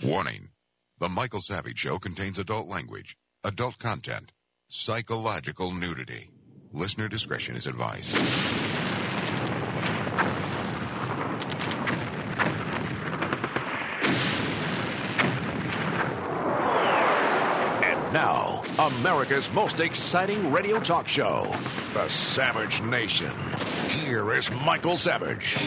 Warning. The Michael Savage Show contains adult language, adult content, psychological nudity. Listener discretion is advised. And now, America's most exciting radio talk show, The Savage Nation. Here is Michael Savage.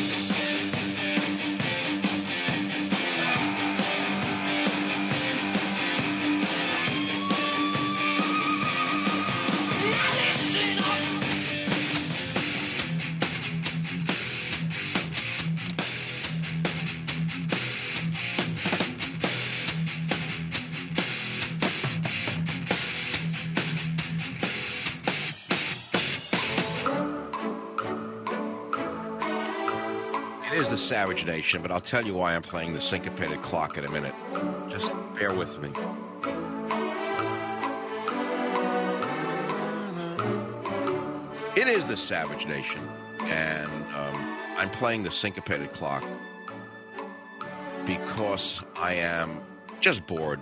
Savage Nation, but I'll tell you why I'm playing the syncopated clock in a minute. Just bear with me. It is the Savage Nation, and I'm playing the syncopated clock because I am just bored.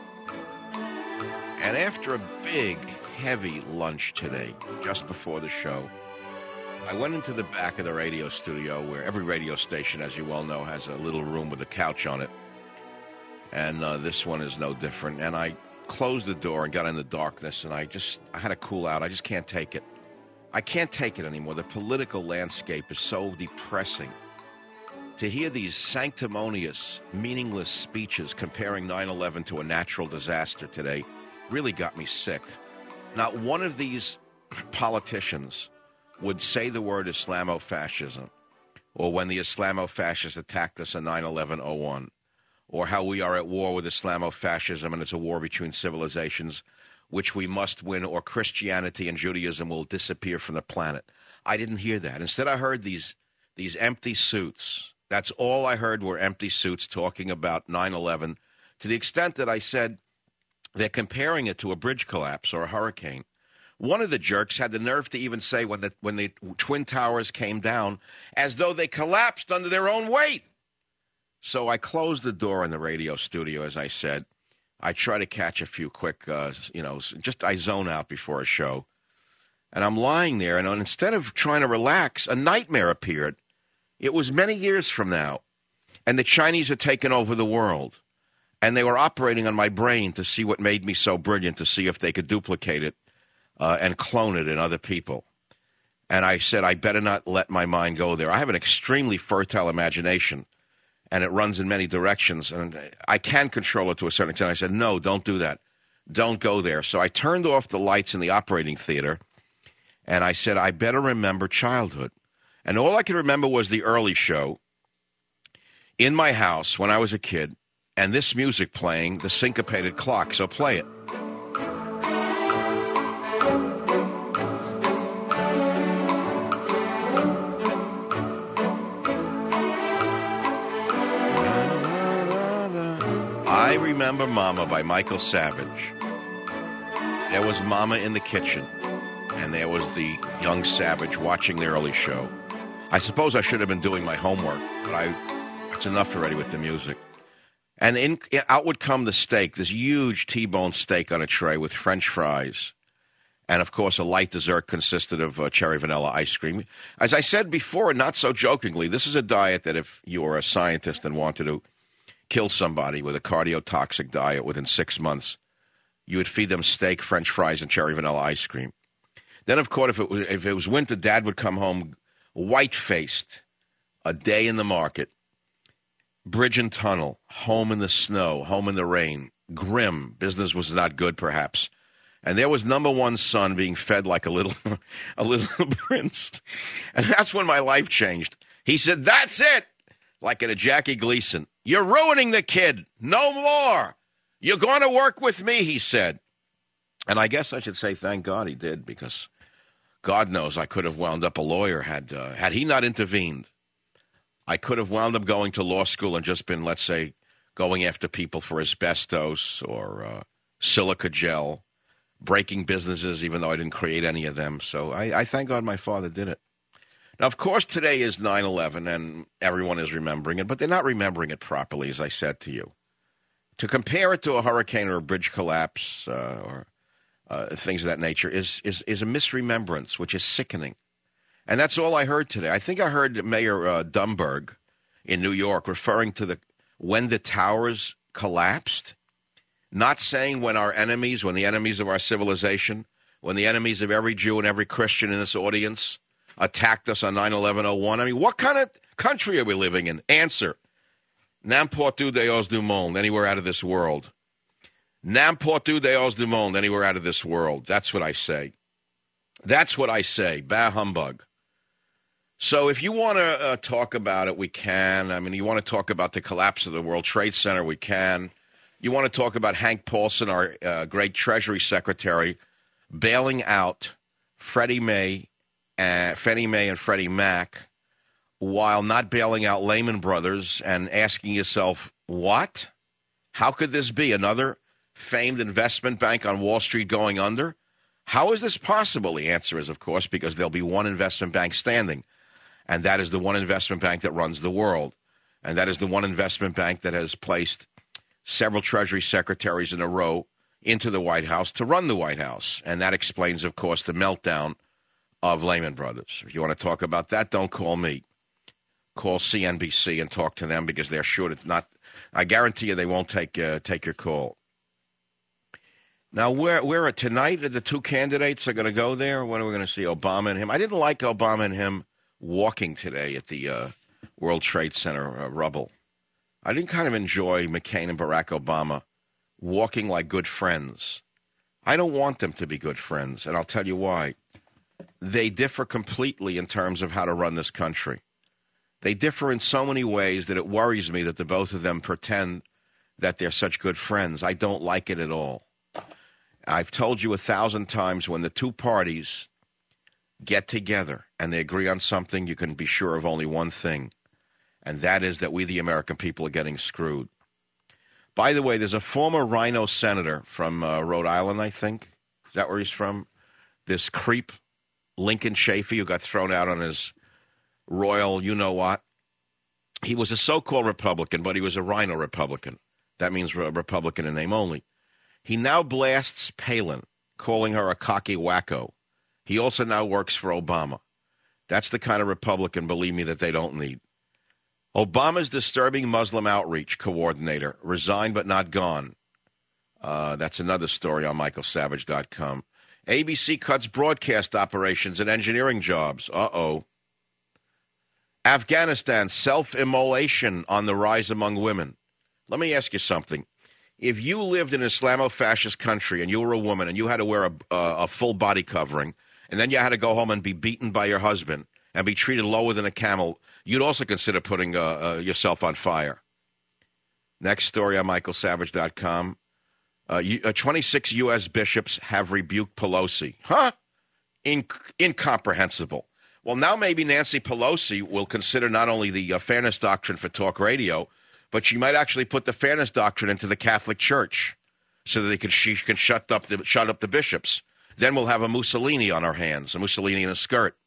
And after a big, heavy lunch today, just before the show, I went into the back of the radio studio where every radio station, as you well know, has a little room with a couch on it. And this one is no different. And I closed the door and got in the darkness, and I had to cool out. I just can't take it. I can't take it anymore. The political landscape is so depressing. To hear these sanctimonious, meaningless speeches comparing 9/11 to a natural disaster today really got me sick. Not one of these politicians would say the word Islamofascism, or when the Islamofascists attacked us in 9/11/01, or how we are at war with Islamofascism and it's a war between civilizations which we must win, or Christianity and Judaism will disappear from the planet. I didn't hear that. Instead, I heard these empty suits. That's all I heard were empty suits talking about 9/11, to the extent that I said they're comparing it to a bridge collapse or a hurricane. One of the jerks had the nerve to even say when the Twin Towers came down, as though they collapsed under their own weight. So I closed the door in the radio studio, as I said. I try to catch a few quick, I zone out before a show. And I'm lying there, and instead of trying to relax, a nightmare appeared. It was many years from now, and the Chinese had taken over the world. And they were operating on my brain to see what made me so brilliant, to see if they could duplicate it. And clone it in other people. And I said, I better not let my mind go there. I have an extremely fertile imagination, and it runs in many directions, and I can control it to a certain extent. I said, no, don't do that. Don't go there. So I turned off the lights in the operating theater, and I said, I better remember childhood. And all I could remember was the early show in my house when I was a kid, and this music playing, the syncopated clock. So play it. I Remember Mama by Michael Savage. There was Mama in the kitchen, and there was the young Savage watching the early show. I suppose I should have been doing my homework, but it's enough already with the music. And out would come the steak, this huge T-bone steak on a tray with French fries. And, of course, a light dessert consisted of cherry vanilla ice cream. As I said before, not so jokingly, this is a diet that if you were a scientist and wanted to kill somebody with a cardiotoxic diet within 6 months, you would feed them steak, French fries, and cherry vanilla ice cream. Then, of course, if it was winter, Dad would come home white-faced, a day in the market, bridge and tunnel, home in the snow, home in the rain, grim. Business was not good, perhaps. And there was number one son being fed like a little prince. And that's when my life changed. He said, that's it, like in a Jackie Gleason. You're ruining the kid. No more. You're going to work with me, he said. And I guess I should say thank God he did, because God knows I could have wound up a lawyer had he not intervened. I could have wound up going to law school and just been, let's say, going after people for asbestos or silica gel, breaking businesses even though I didn't create any of them. So I thank God my father did it. Now, of course, today is 9/11, and everyone is remembering it, but they're not remembering it properly, as I said to you. To compare it to a hurricane or a bridge collapse or things of that nature is a misremembrance, which is sickening. And that's all I heard today. I think I heard Mayor Dumberg in New York referring to when the towers collapsed, not saying when the enemies of our civilization, when the enemies of every Jew and every Christian in this audience attacked us on 9/11/01. I mean, what kind of country are we living in? Answer. N'importe où Deus du monde, anywhere out of this world. N'importe où Deus du monde, anywhere out of this world. That's what I say. That's what I say. Bah humbug. So if you want to talk about it, we can. I mean, you want to talk about the collapse of the World Trade Center, we can. You want to talk about Hank Paulson, our great Treasury Secretary, bailing out Fannie Mae and Freddie Mac while not bailing out Lehman Brothers, and asking yourself, what? How could this be? Another famed investment bank on Wall Street going under? How is this possible? The answer is, of course, because there'll be one investment bank standing, and that is the one investment bank that runs the world, and that is the one investment bank that has placed several Treasury secretaries in a row into the White House to run the White House, and that explains, of course, the meltdown of Lehman Brothers. If you want to talk about that, don't call me. Call CNBC and talk to them, because they're sure to not. I guarantee you they won't take your call. Now, where tonight the two candidates are going to go there? When are we going to see Obama and him? I didn't like Obama and him walking today at the World Trade Center rubble. I didn't kind of enjoy McCain and Barack Obama walking like good friends. I don't want them to be good friends, and I'll tell you why. They differ completely in terms of how to run this country. They differ in so many ways that it worries me that the both of them pretend that they're such good friends. I don't like it at all. I've told you 1,000 times, when the two parties get together and they agree on something, you can be sure of only one thing, and that is that we, the American people, are getting screwed. By the way, there's a former Rhino senator from Rhode Island, I think. Is that where he's from? This creep, Lincoln Chafee, who got thrown out on his royal you-know-what. He was a so-called Republican, but he was a Rhino Republican. That means Republican in name only. He now blasts Palin, calling her a cocky wacko. He also now works for Obama. That's the kind of Republican, believe me, that they don't need. Obama's disturbing Muslim outreach coordinator resigned but not gone. That's another story on michaelsavage.com. ABC cuts broadcast operations and engineering jobs. Uh-oh. Afghanistan, self-immolation on the rise among women. Let me ask you something. If you lived in an Islamo-fascist country and you were a woman and you had to wear a full body covering, and then you had to go home and be beaten by your husband and be treated lower than a camel, you'd also consider putting yourself on fire. Next story on michaelsavage.com. 26 U.S. bishops have rebuked Pelosi. Huh? Incomprehensible. Well, now maybe Nancy Pelosi will consider not only the fairness doctrine for talk radio, but she might actually put the fairness doctrine into the Catholic Church so that she can shut up the bishops. Then we'll have a Mussolini on our hands, a Mussolini in a skirt.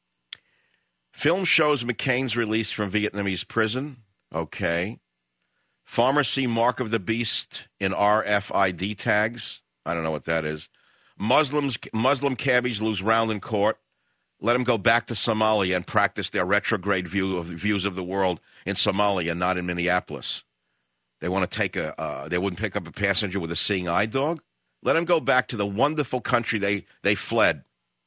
Film shows McCain's release from Vietnamese prison. Okay. Farmers see mark of the beast in RFID tags. I don't know what that is. Muslim cabbies lose round in court. Let them go back to Somalia and practice their retrograde views of the world in Somalia, not in Minneapolis. They want to take they wouldn't pick up a passenger with a seeing eye dog. Let them go back to the wonderful country they fled.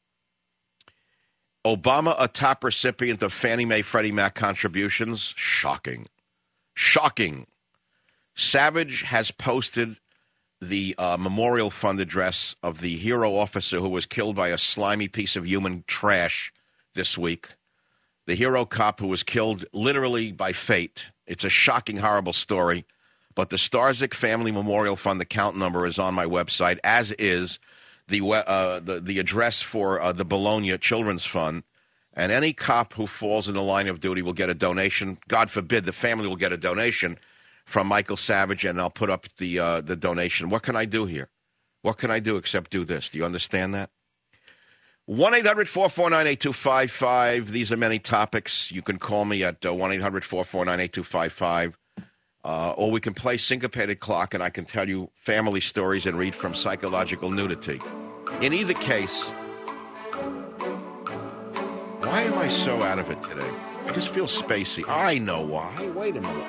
Obama, a top recipient of Fannie Mae, Freddie Mac contributions. Shocking. Shocking. Savage has posted the memorial fund address of the hero officer who was killed by a slimy piece of human trash this week. The hero cop who was killed literally by fate. It's a shocking, horrible story. But the Starzik Family Memorial Fund account number is on my website, as is the address for the Bologna Children's Fund. And any cop who falls in the line of duty will get a donation. God forbid, the family will get a donation from Michael Savage, and I'll put up the donation. What can I do here? What can I do except do this? Do you understand that? 1-800-449-8255. These are many topics. You can call me at 1-800-449-8255. or we can play Syncopated Clock, and I can tell you family stories and read from Psychological Nudity. In either case, why am I so out of it today? I just feel spacey. I know why. Wait a minute.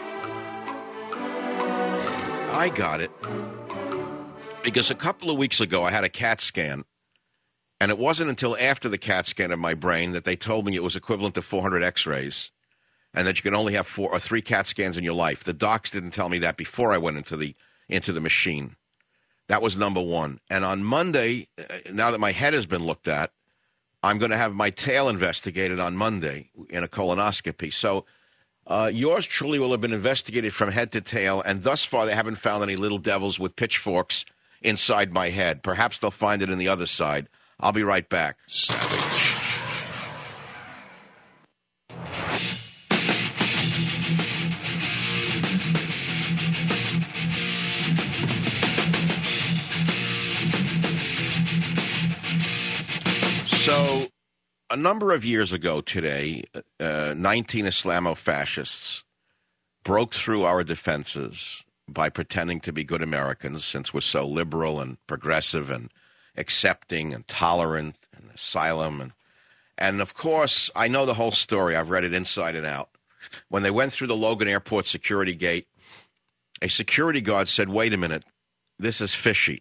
I got it. Because a couple of weeks ago, I had a CAT scan, and it wasn't until after the CAT scan of my brain that they told me it was equivalent to 400 X-rays, and that you can only have 4 or 3 CAT scans in your life. The docs didn't tell me that before I went into the machine. That was number one. And on Monday, now that my head has been looked at, I'm going to have my tail investigated on Monday in a colonoscopy. So yours truly will have been investigated from head to tail, and thus far they haven't found any little devils with pitchforks inside my head. Perhaps they'll find it in the other side. I'll be right back. Savage. So, a number of years ago today, 19 Islamofascists broke through our defenses by pretending to be good Americans, since we're so liberal and progressive and accepting and tolerant and asylum. And of course, I know the whole story. I've read it inside and out. When they went through the Logan Airport security gate, a security guard said, wait a minute, this is fishy.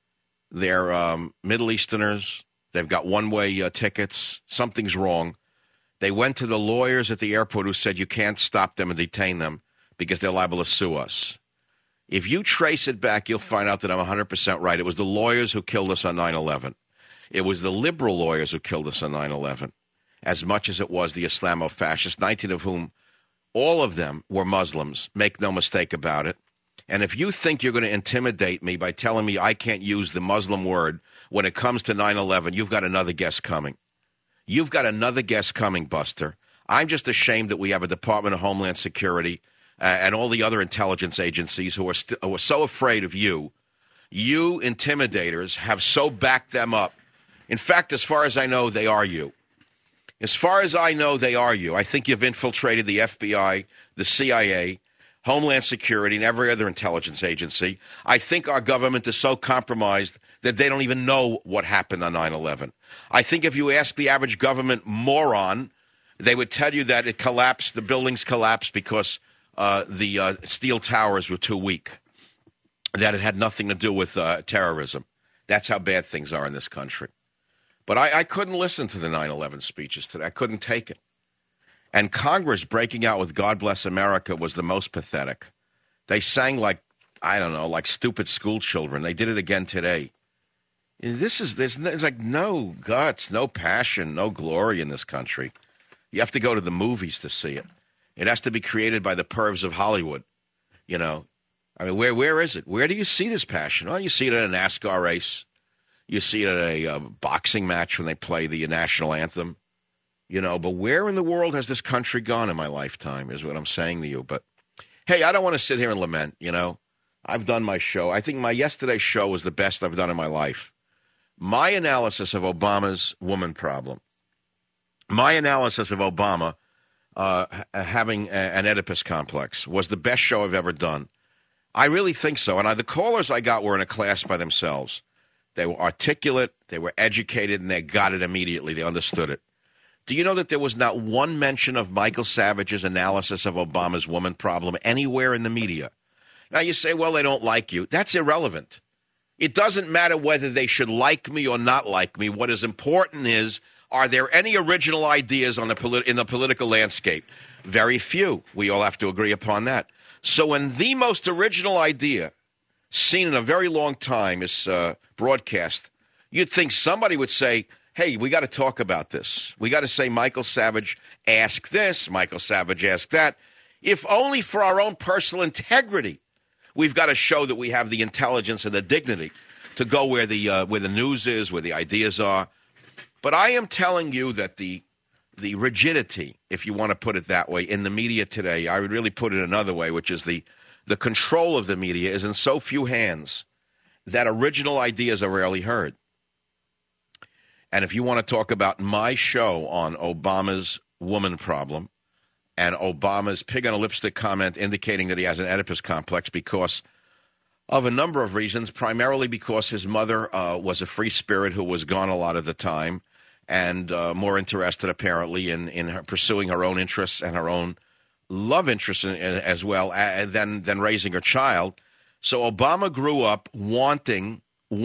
They're Middle Easterners. They've got one-way tickets. Something's wrong. They went to the lawyers at the airport who said you can't stop them and detain them because they're liable to sue us. If you trace it back, you'll find out that I'm 100% right. It was the lawyers who killed us on 9/11. It was the liberal lawyers who killed us on 9/11, as much as it was the Islamofascists, 19 of whom, all of them were Muslims. Make no mistake about it. And if you think you're going to intimidate me by telling me I can't use the Muslim word when it comes to 9/11, you've got another guess coming. You've got another guess coming, Buster. I'm just ashamed that we have a Department of Homeland Security and all the other intelligence agencies who are so afraid of you. You intimidators have so backed them up. In fact, as far as I know, they are you. As far as I know, they are you. I think you've infiltrated the FBI, the CIA, Homeland Security, and every other intelligence agency. I think our government is so compromised that they don't even know what happened on 9/11. I think if you ask the average government moron, they would tell you that it collapsed, the buildings collapsed because the steel towers were too weak, that it had nothing to do with terrorism. That's how bad things are in this country. But I couldn't listen to the 9/11 speeches today. I couldn't take it. And Congress breaking out with God Bless America was the most pathetic. They sang like, I don't know, like stupid school children. They did it again today. There's like no guts, no passion, no glory in this country. You have to go to the movies to see it. It has to be created by the pervs of Hollywood. You know, I mean, where is it? Where do you see this passion? Well, you see it at a NASCAR race. You see it at a boxing match when they play the national anthem. You know, but where in the world has this country gone in my lifetime is what I'm saying to you. But, hey, I don't want to sit here and lament, you know. I've done my show. I think my yesterday's show was the best I've done in my life. My analysis of Obama's woman problem, my analysis of Obama having an Oedipus complex was the best show I've ever done. I really think so. And the callers I got were in a class by themselves. They were articulate, they were educated, and they got it immediately. They understood it. Do you know that there was not one mention of Michael Savage's analysis of Obama's woman problem anywhere in the media? Now you say, well, they don't like you. That's irrelevant. It doesn't matter whether they should like me or not like me. What is important is, are there any original ideas on in the political landscape? Very few. We all have to agree upon that. So when the most original idea seen in a very long time is broadcast, you'd think somebody would say, hey, we got to talk about this. We got to say Michael Savage asked this, Michael Savage asked that. If only for our own personal integrity, we've got to show that we have the intelligence and the dignity to go where the news is, where the ideas are. But I am telling you that the rigidity, if you want to put it that way, in the media today, I would really put it another way, which is the control of the media is in so few hands that original ideas are rarely heard. And if you want to talk about my show on Obama's woman problem, and Obama's pig on a lipstick comment indicating that he has an Oedipus complex because of a number of reasons, primarily because his mother was a free spirit who was gone a lot of the time and more interested apparently in her pursuing her own interests and her own love interests as well than raising her child. So Obama grew up wanting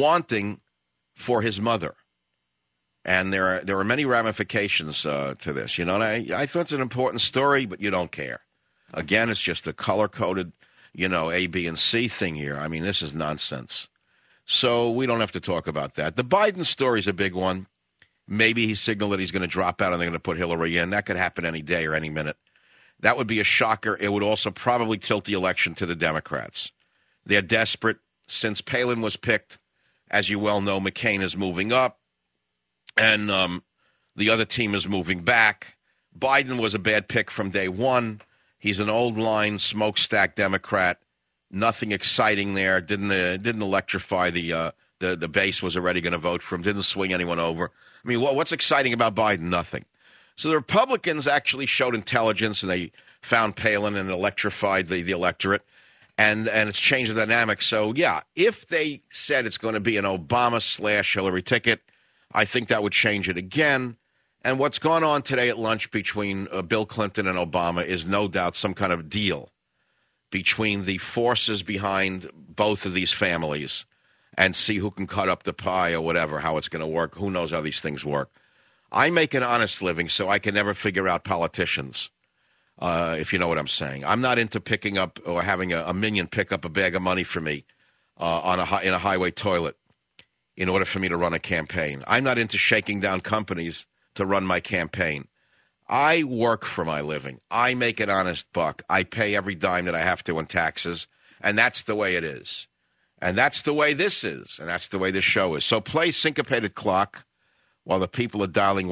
for his mother. And there are many ramifications to this, you know. And I thought it's an important story, but you don't care. Again, it's just a color-coded, you know, A, B, and C thing here. I mean, this is nonsense. So we don't have to talk about that. The Biden story is a big one. Maybe he signaled that he's going to drop out and they're going to put Hillary in. That could happen any day or any minute. That would be a shocker. It would also probably tilt the election to the Democrats. They're desperate. Since Palin was picked, as you well know, McCain is moving up. And the other team is moving back. Biden was a bad pick from day one. He's an old-line, smokestack Democrat. Nothing exciting there. Didn't electrify the base. Was already going to vote for him. Didn't swing anyone over. I mean, what's exciting about Biden? Nothing. So the Republicans actually showed intelligence, and they found Palin and electrified the electorate, and it's changed the dynamic. So, yeah, if they said it's going to be an Obama/Hillary ticket, I think that would change it again. And what's gone on today at lunch between Bill Clinton and Obama is no doubt some kind of deal between the forces behind both of these families and see who can cut up the pie or whatever, how it's going to work. Who knows how these things work. I make an honest living, so I can never figure out politicians, if you know what I'm saying. I'm not into picking up or having a minion pick up a bag of money for me in a highway toilet in order for me to run a campaign. I'm not into shaking down companies to run my campaign. I work for my living. I make an honest buck. I pay every dime that I have to in taxes, and that's the way it is. And that's the way this is, and that's the way this show is. So play Syncopated Clock while the people are dialing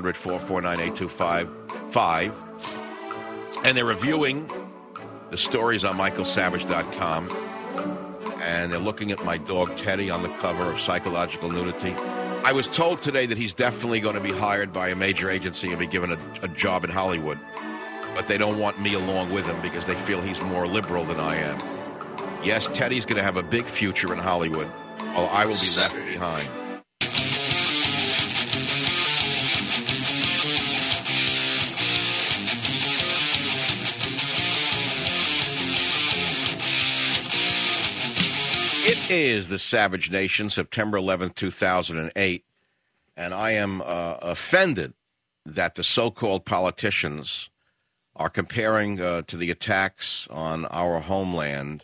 1-800-449-8255. And they're reviewing the stories on michaelsavage.com. And they're looking at my dog Teddy on the cover of Psychological Nudity. I was told today that he's definitely going to be hired by a major agency and be given a job in Hollywood. But they don't want me along with him because they feel he's more liberal than I am. Yes, Teddy's going to have a big future in Hollywood, while I will be left behind. It is the Savage Nation, September 11th, 2008, and I am offended that the so-called politicians are comparing to the attacks on our homeland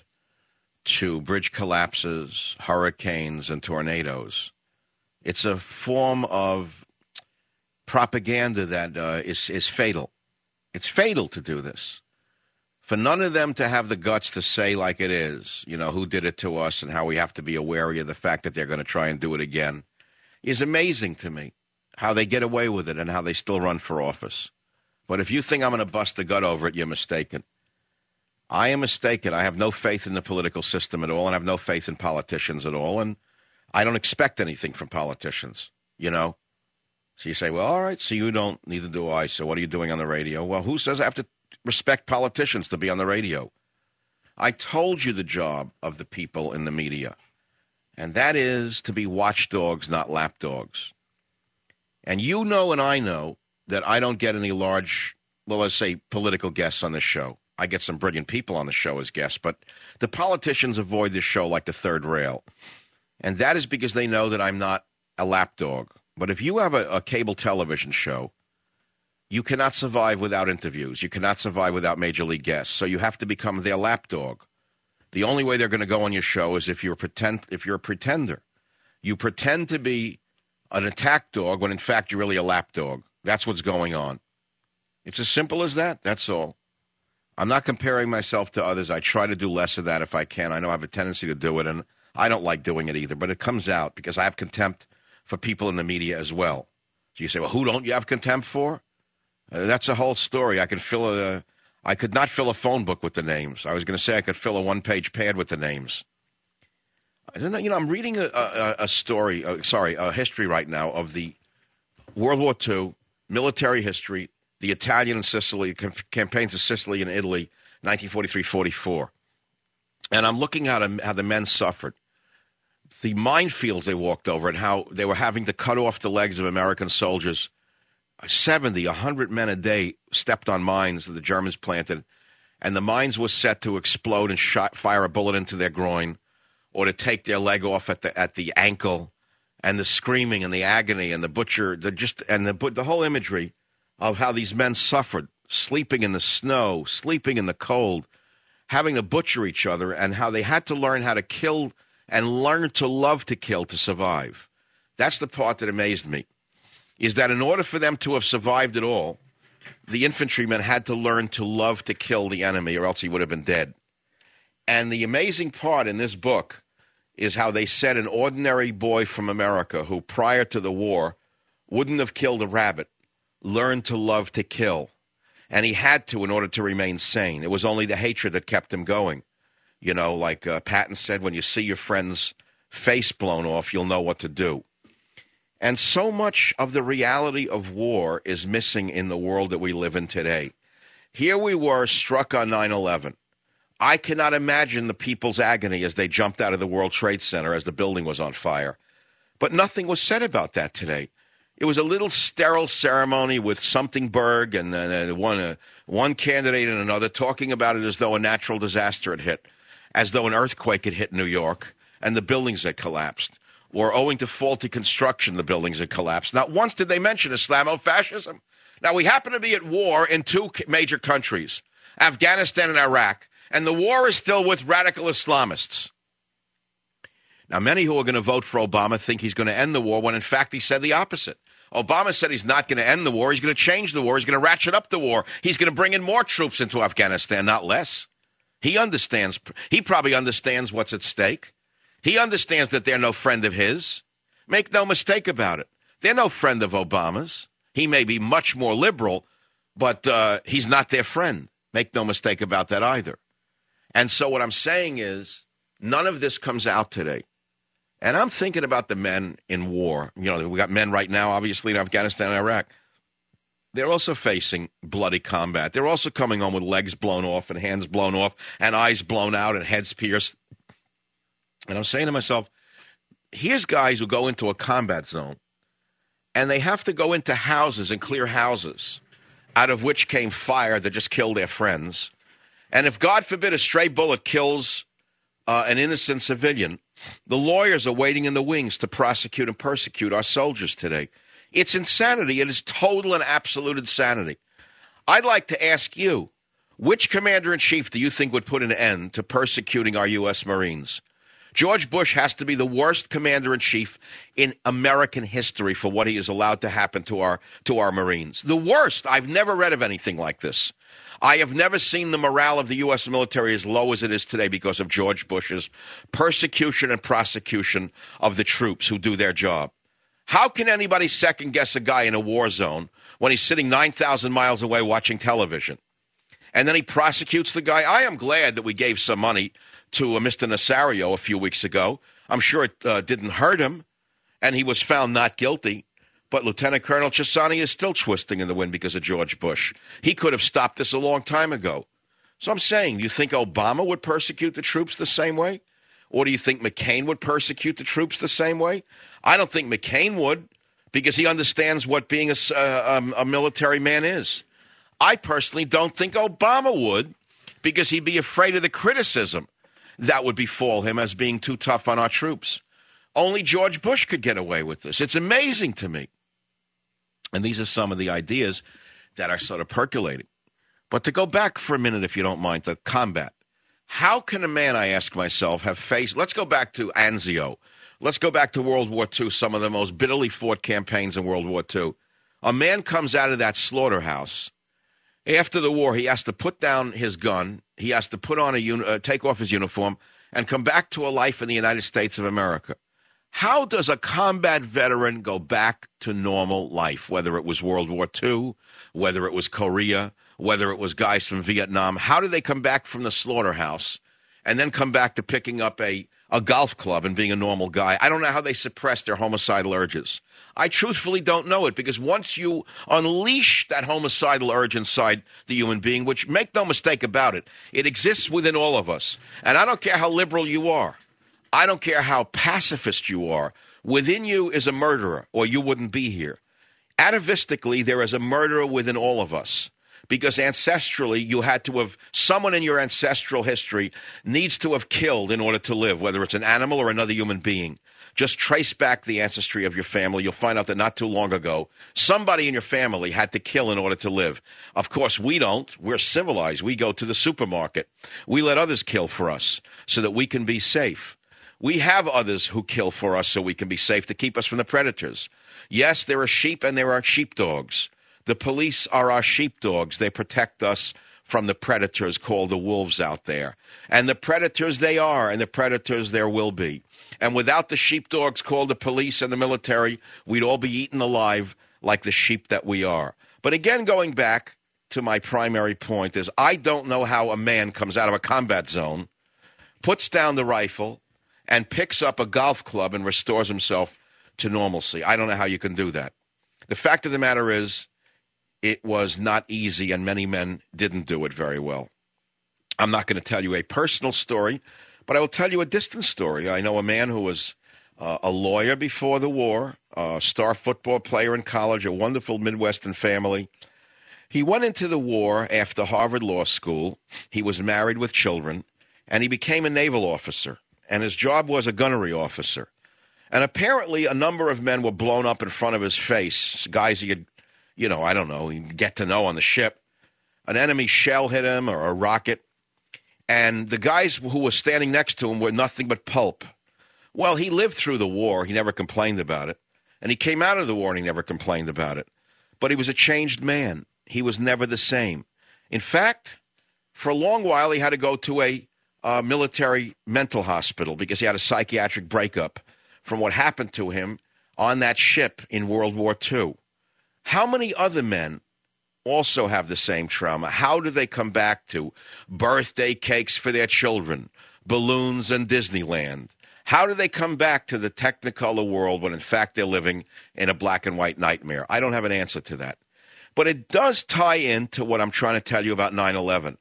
to bridge collapses, hurricanes, and tornadoes. It's a form of propaganda that is fatal. It's fatal to do this. For none of them to have the guts to say like it is, you know, who did it to us and how we have to be wary of the fact that they're going to try and do it again, is amazing to me, how they get away with it and how they still run for office. But if you think I'm going to bust the gut over it, you're mistaken. I am mistaken. I have no faith in the political system at all, and I have no faith in politicians at all, and I don't expect anything from politicians, you know. So you say, well, all right, so you don't, neither do I, so what are you doing on the radio? Well, who says I have to respect politicians to be on the radio? I told you the job of the people in the media, and that is to be watchdogs, not lapdogs. And you know and I know that I don't get any large, well, let's say political guests on this show. I get some brilliant people on the show as guests, but the politicians avoid this show like the third rail. And that is because they know that I'm not a lapdog. But if you have a cable television show, you cannot survive without interviews. You cannot survive without major league guests. So you have to become their lapdog. The only way they're going to go on your show is if you're a pretender. You pretend to be an attack dog when in fact you're really a lapdog. That's what's going on. It's as simple as that. That's all. I'm not comparing myself to others. I try to do less of that if I can. I know I have a tendency to do it, and I don't like doing it either. But it comes out because I have contempt for people in the media as well. So you say, well, who don't you have contempt for? That's a whole story. I could not fill a phone book with the names. I was going to say I could fill a one-page pad with the names. You know, I'm reading a history right now of the World War II military history, the Italian and Sicily, campaigns of Sicily and Italy, 1943-44. And I'm looking at how the men suffered. The minefields they walked over and how they were having to cut off the legs of American soldiers. 70, 100 men a day stepped on mines that the Germans planted, and the mines were set to explode and fire a bullet into their groin or to take their leg off at the ankle, and the screaming and the agony and the butcher, the whole imagery of how these men suffered, sleeping in the snow, sleeping in the cold, having to butcher each other, and how they had to learn how to kill and learn to love to kill to survive. That's the part that amazed me, is that in order for them to have survived it all, the infantrymen had to learn to love to kill the enemy, or else he would have been dead. And the amazing part in this book is how they said an ordinary boy from America who, prior to the war, wouldn't have killed a rabbit, learned to love to kill. And he had to in order to remain sane. It was only the hatred that kept him going. You know, like Patton said, when you see your friend's face blown off, you'll know what to do. And so much of the reality of war is missing in the world that we live in today. Here we were, struck on 9/11. I cannot imagine the people's agony as they jumped out of the World Trade Center as the building was on fire. But nothing was said about that today. It was a little sterile ceremony with something Berg and one candidate and another talking about it as though a natural disaster had hit, as though an earthquake had hit New York and the buildings had collapsed, or owing to faulty construction, the buildings had collapsed. Not once did they mention Islamofascism. Now, we happen to be at war in two major countries, Afghanistan and Iraq, and the war is still with radical Islamists. Now, many who are going to vote for Obama think he's going to end the war when, in fact, he said the opposite. Obama said he's not going to end the war. He's going to change the war. He's going to ratchet up the war. He's going to bring in more troops into Afghanistan, not less. He understands. He probably understands what's at stake. He understands that they're no friend of his. Make no mistake about it. They're no friend of Obama's. He may be much more liberal, but he's not their friend. Make no mistake about that either. And so what I'm saying is none of this comes out today. And I'm thinking about the men in war. You know, we got men right now, obviously, in Afghanistan and Iraq. They're also facing bloody combat. They're also coming home with legs blown off and hands blown off and eyes blown out and heads pierced. And I'm saying to myself, here's guys who go into a combat zone, and they have to go into houses and clear houses, out of which came fire that just killed their friends. And if, God forbid, a stray bullet kills an innocent civilian, the lawyers are waiting in the wings to prosecute and persecute our soldiers today. It's insanity. It is total and absolute insanity. I'd like to ask you, which commander-in-chief do you think would put an end to persecuting our U.S. Marines? George Bush has to be the worst commander-in-chief in American history for what he has allowed to happen to our Marines. The worst. I've never read of anything like this. I have never seen the morale of the U.S. military as low as it is today because of George Bush's persecution and prosecution of the troops who do their job. How can anybody second-guess a guy in a war zone when he's sitting 9,000 miles away watching television? And then he prosecutes the guy. I am glad that we gave some money to Mr. Nasario a few weeks ago. I'm sure it didn't hurt him, and he was found not guilty. But Lieutenant Colonel Chissani is still twisting in the wind because of George Bush. He could have stopped this a long time ago. So I'm saying, do you think Obama would persecute the troops the same way? Or do you think McCain would persecute the troops the same way? I don't think McCain would, because he understands what being a military man is. I personally don't think Obama would, because he'd be afraid of the criticism that would befall him as being too tough on our troops. Only George Bush could get away with this. It's amazing to me. And these are some of the ideas that are sort of percolating. But to go back for a minute, if you don't mind, to combat. How can a man, I ask myself, have faced – let's go back to Anzio. Let's go back to World War II, some of the most bitterly fought campaigns in World War II. A man comes out of that slaughterhouse. After the war, he has to put down his gun. He has to put on take off his uniform and come back to a life in the United States of America. How does a combat veteran go back to normal life, whether it was World War II, whether it was Korea, whether it was guys from Vietnam? How do they come back from the slaughterhouse and then come back to picking up a a golf club and being a normal guy. I don't know how they suppress their homicidal urges. I truthfully don't know it, because once you unleash that homicidal urge inside the human being, which, make no mistake about it, it exists within all of us. And I don't care how liberal you are. I don't care how pacifist you are. Within you is a murderer, or you wouldn't be here. Atavistically, there is a murderer within all of us, because ancestrally you had to have, someone in your ancestral history needs to have killed in order to live, whether it's an animal or another human being. Just trace back the ancestry of your family. You'll find out that not too long ago, somebody in your family had to kill in order to live. Of course, we don't. We're civilized. We go to the supermarket. We let others kill for us so that we can be safe. We have others who kill for us so we can be safe, to keep us from the predators. Yes, there are sheep and there are sheepdogs. The police are our sheepdogs. They protect us from the predators called the wolves out there. And the predators they are, and the predators there will be. And without the sheepdogs called the police and the military, we'd all be eaten alive like the sheep that we are. But again, going back to my primary point is, I don't know how a man comes out of a combat zone, puts down the rifle, and picks up a golf club and restores himself to normalcy. I don't know how you can do that. The fact of the matter is, it was not easy, and many men didn't do it very well. I'm not going to tell you a personal story, but I will tell you a distant story. I know a man who was a lawyer before the war, a star football player in college, a wonderful Midwestern family. He went into the war after Harvard Law School. He was married with children, and he became a naval officer, and his job was a gunnery officer. And apparently a number of men were blown up in front of his face, guys he had, I don't know, he'd get to know on the ship. An enemy shell hit him, or a rocket, and the guys who were standing next to him were nothing but pulp. Well, he lived through the war. He never complained about it. And he came out of the war and he never complained about it. But he was a changed man. He was never the same. In fact, for a long while he had to go to a military mental hospital because he had a psychiatric breakup from what happened to him on that ship in World War II. How many other men also have the same trauma? How do they come back to birthday cakes for their children, balloons, and Disneyland? How do they come back to the Technicolor world when in fact they're living in a black and white nightmare? I don't have an answer to that. But it does tie into what I'm trying to tell you about 9/11.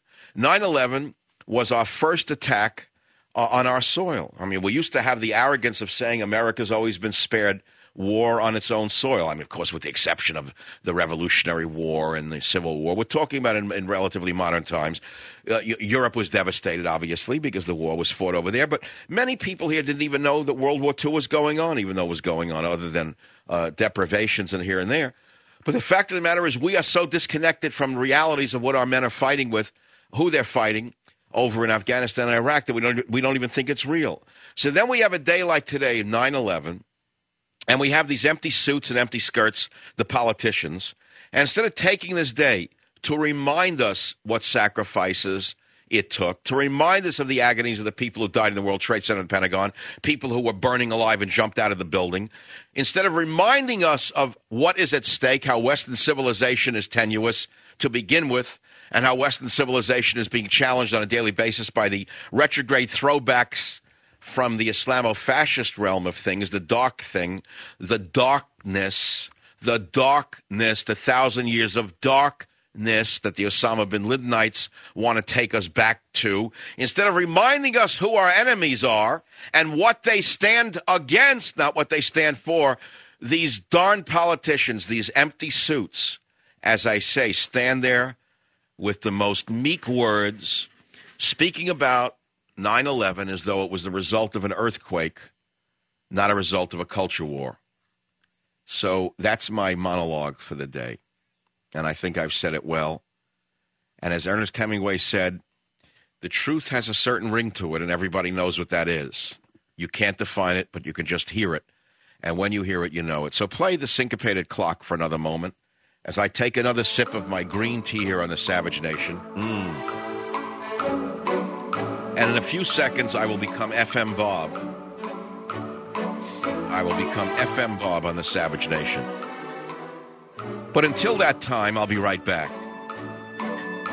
9/11 was our first attack on our soil. I mean, we used to have the arrogance of saying America's always been spared war on its own soil. I mean, of course, with the exception of the Revolutionary War and the Civil War. We're talking about in relatively modern times. Europe was devastated, obviously, because the war was fought over there. But many people here didn't even know that World War II was going on, even though it was going on, other than deprivations and here and there. But the fact of the matter is, we are so disconnected from the realities of what our men are fighting with, who they're fighting over in Afghanistan and Iraq, that we don't even think it's real. So then we have a day like today, 9/11, and we have these empty suits and empty skirts, the politicians. And instead of taking this day to remind us what sacrifices it took, to remind us of the agonies of the people who died in the World Trade Center and Pentagon, people who were burning alive and jumped out of the building, instead of reminding us of what is at stake, how Western civilization is tenuous to begin with, and how Western civilization is being challenged on a daily basis by the retrograde throwbacks from the Islamo-fascist realm of things, the dark thing, the darkness, the 1,000 years of darkness that the Osama bin Ladenites want to take us back to, instead of reminding us who our enemies are and what they stand against, not what they stand for, these darn politicians, these empty suits, as I say, stand there with the most meek words, speaking about 9/11 as though it was the result of an earthquake, not a result of a culture war. So that's my monologue for the day, and I think I've said it well. And as Ernest Hemingway said, the truth has a certain ring to it, and everybody knows what that is. You can't define it, but you can just hear it. And when you hear it, you know it. So play the syncopated clock for another moment as I take another sip of my green tea here on the Savage Nation. And in a few seconds, I will become FM Bob. I will become FM Bob on the Savage Nation. But until that time, I'll be right back.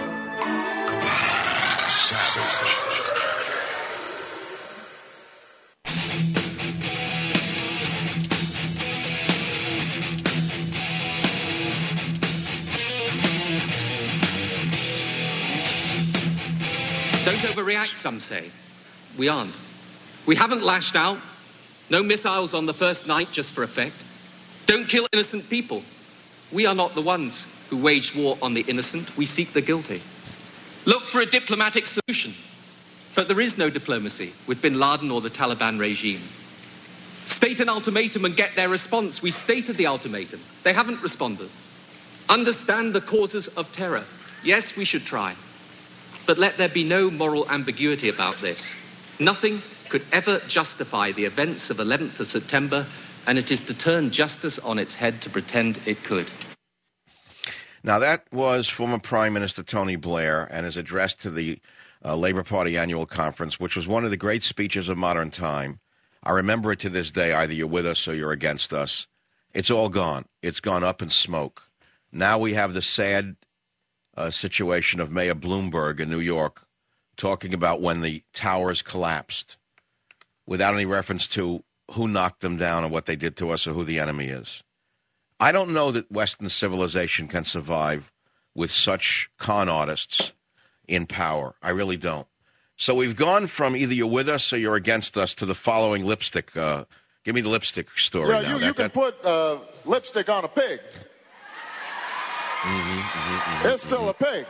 Savage. Don't overreact, some say. We aren't. We haven't lashed out. No missiles on the first night just for effect. Don't kill innocent people. We are not the ones who waged war on the innocent. We seek the guilty. Look for a diplomatic solution. But there is no diplomacy with bin Laden or the Taliban regime. State an ultimatum and get their response. We stated the ultimatum. They haven't responded. Understand the causes of terror. Yes, we should try. But let there be no moral ambiguity about this. Nothing could ever justify the events of 11th of September, and it is to turn justice on its head to pretend it could. Now, that was former Prime Minister Tony Blair and his address to the Labour Party annual conference, which was one of the great speeches of modern time. I remember it to this day. Either you're with us or you're against us. It's all gone. It's gone up in smoke. Now we have the sad situation of Mayor Bloomberg in New York talking about when the towers collapsed without any reference to who knocked them down and what they did to us or who the enemy is. I don't know that Western civilization can survive with such con artists in power. I really don't. So we've gone from either you're with us or you're against us to the following lipstick. Give me the lipstick story. You know, you can put lipstick on a pig. It's still a pig.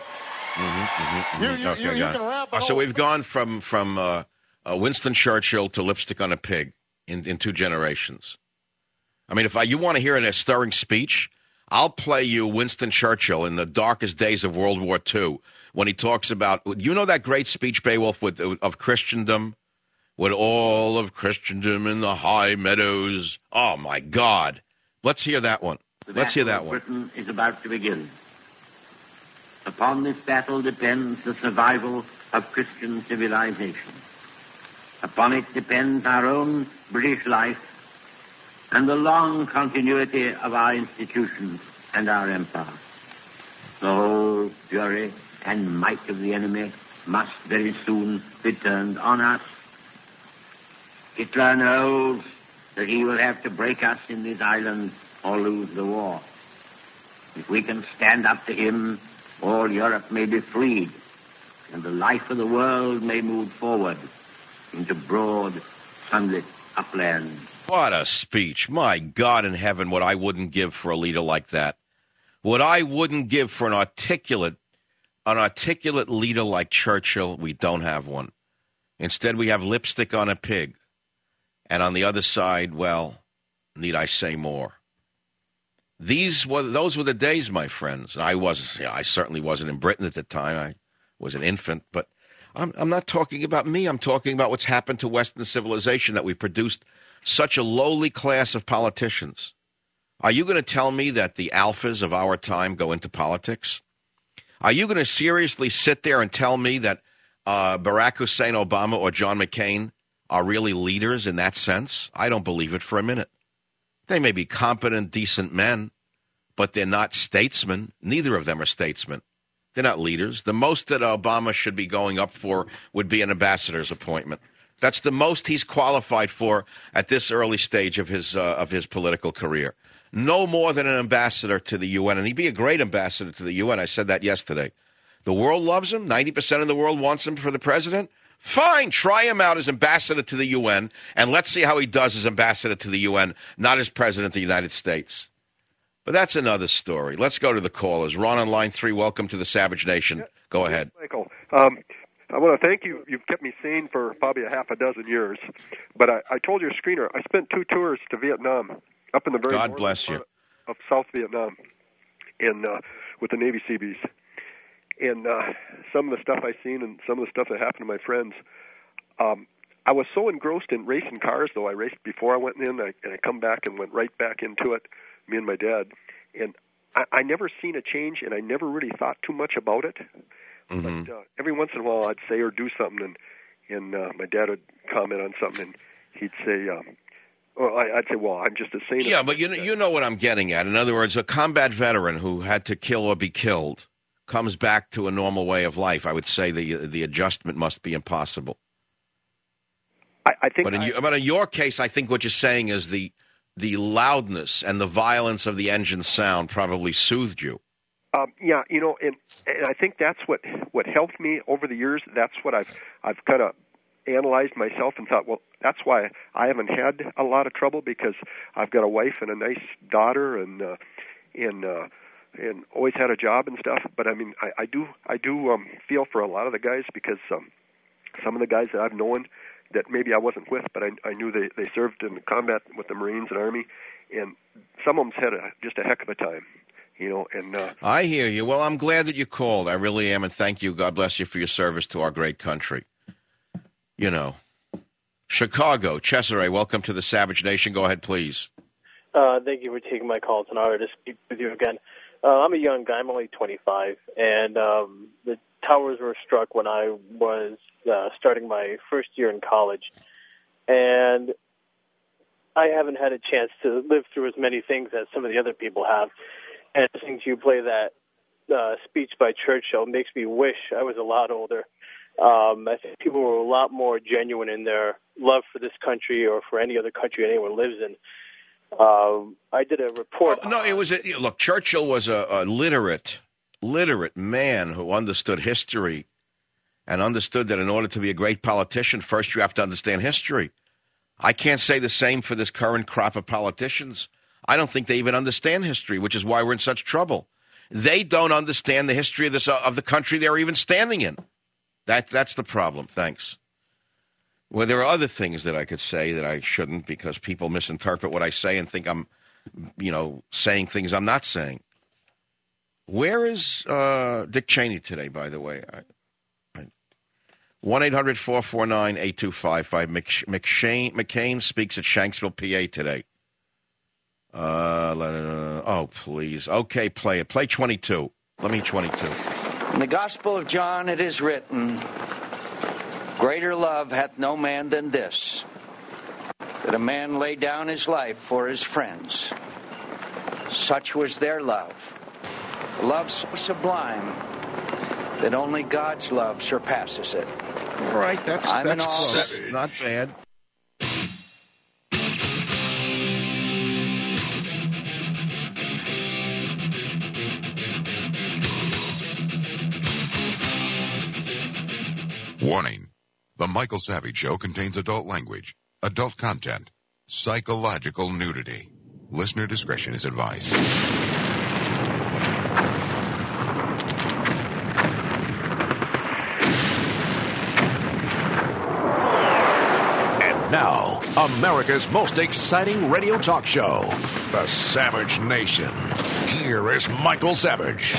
You can wrap it. So we've gone from Winston Churchill to lipstick on a pig in 2 generations. I mean, if you want to hear a stirring speech, I'll play you Winston Churchill in the darkest days of World War II when he talks about, you know that great speech, Beowulf, of Christendom? With all of Christendom in the high meadows. Oh, my God. Let's hear that one. Let's hear that one. Britain is about to begin. Upon this battle depends the survival of Christian civilization. Upon it depends our own British life and the long continuity of our institutions and our empire. The whole fury and might of the enemy must very soon be turned on us. Hitler knows that he will have to break us in this island or lose the war. If we can stand up to him, all Europe may be freed, and the life of the world may move forward into broad, sunlit uplands. What a speech. My God in heaven, what I wouldn't give for a leader like that. What I wouldn't give for an articulate leader like Churchill. We don't have one. Instead, we have lipstick on a pig. And on the other side, well, need I say more? Those were the days, my friends. I certainly wasn't in Britain at the time. I was an infant, but I'm not talking about me. I'm talking about what's happened to Western civilization, that we produced such a lowly class of politicians. Are you going to tell me that the alphas of our time go into politics? Are you going to seriously sit there and tell me that Barack Hussein Obama or John McCain are really leaders in that sense? I don't believe it for a minute. They may be competent, decent men, but they're not statesmen. Neither of them are statesmen. They're not leaders. The most that Obama should be going up for would be an ambassador's appointment. That's the most he's qualified for at this early stage of his political career. No more than an ambassador to the UN, and he'd be a great ambassador to the UN. I said that yesterday. The world loves him. 90% of the world wants him for the president. Fine, try him out as ambassador to the UN, and let's see how he does as ambassador to the UN, not as president of the United States. But that's another story. Let's go to the callers. Ron on line 3, welcome to the Savage Nation. Go ahead. Michael, I want to thank you. You've kept me sane for probably a half a dozen years. But I told your screener, I spent 2 tours to Vietnam, up in the very God bless you. Of South Vietnam, with the Navy Seabees. And some of the stuff I've seen and some of the stuff that happened to my friends, I was so engrossed in racing cars, though I raced before I went in, and I come back and went right back into it, me and my dad. And I never seen a change, and I never really thought too much about it. Mm-hmm. But every once in a while I'd say or do something, and my dad would comment on something, and he'd say, I'd say, well, I'm just the same. Yeah, but you know what I'm getting at. In other words, a combat veteran who had to kill or be killed comes back to a normal way of life. I would say the adjustment must be impossible. I think. But in your case, I think what you're saying is the loudness and the violence of the engine sound probably soothed you. Yeah, and I think that's what helped me over the years. That's what I've kind of analyzed myself and thought, well, that's why I haven't had a lot of trouble, because I've got a wife and a nice daughter and always had a job and stuff. But I mean, I do feel for a lot of the guys, because some of the guys that I've known that maybe I wasn't with, but I knew they served in combat with the Marines and Army, and some of them's had just a heck of a time. And I hear you. Well, I'm glad that you called. I really am, and thank you. God bless you for your service to our great country. Chicago, Cesare, welcome to the Savage Nation. Go ahead, please. Thank you for taking my call. It's an honor to speak with you again. I'm a young guy. I'm only 25, and the towers were struck when I was starting my first year in college, and I haven't had a chance to live through as many things as some of the other people have. And listening to you play that speech by Churchill makes me wish I was a lot older. I think people were a lot more genuine in their love for this country or for any other country anyone lives in. I did a report. No, it was look. Churchill was a literate man who understood history and understood that in order to be a great politician, first you have to understand history. I can't say the same for this current crop of politicians. I don't think they even understand history, which is why we're in such trouble. They don't understand the history of the country they're even standing in. That's the problem. Thanks. Well, there are other things that I could say that I shouldn't, because people misinterpret what I say and think I'm, saying things I'm not saying. Where is Dick Cheney today, by the way? 1-800-449-8255. McCain speaks at Shanksville, PA today. Oh, please. Okay, play it. Play 22. Let me 22. In the Gospel of John it is written, greater love hath no man than this, that a man lay down his life for his friends. Such was their love. A love so sublime that only God's love surpasses it. All right, that's close. Not bad. Warning. The Michael Savage Show contains adult language, adult content, psychological nudity. Listener discretion is advised. And now, America's most exciting radio talk show, The Savage Nation. Here is Michael Savage.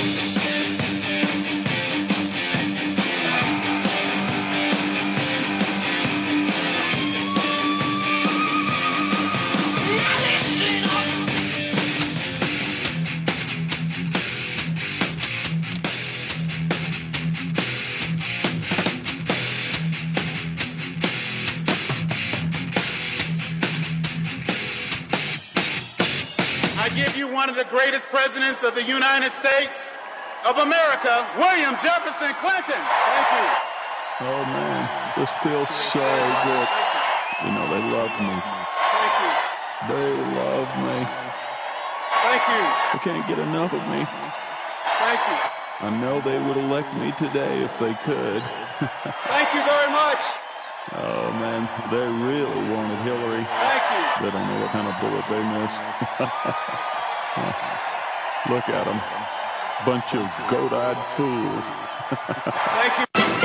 One of the greatest presidents of the United States of America, William Jefferson Clinton. Thank you. Oh, man, this feels so good. They love me. Thank you. They love me. Thank you. They can't get enough of me. Thank you. I know they would elect me today if they could. Thank you very much. Oh, man, they really wanted Hillary. Thank you. They don't know what kind of bullet they missed. Look at them. Bunch of goat-eyed fools. Thank you.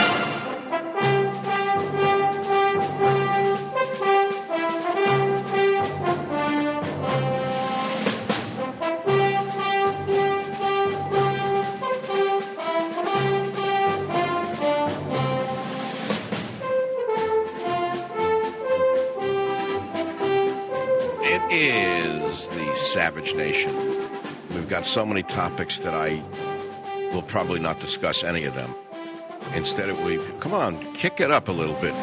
It is the Savage Nation. We've got so many topics that I will probably not discuss any of them. Instead, come on, kick it up a little bit.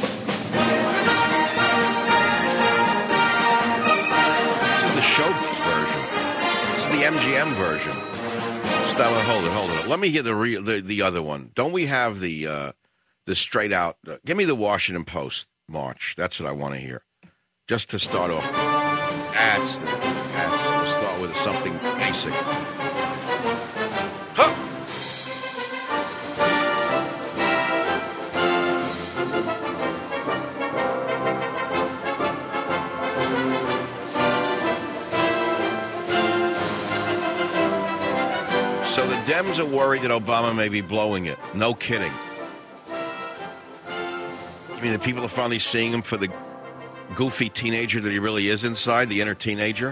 This is the show version. This is the MGM version. Stop, hold it. Let me hear the other one. Don't we have the straight out? Give me the Washington Post March. That's what I want to hear. Just to start off. We'll start with something basic. Dems are worried that Obama may be blowing it. No kidding. I mean, the people are finally seeing him for the goofy teenager that he really is inside, the inner teenager.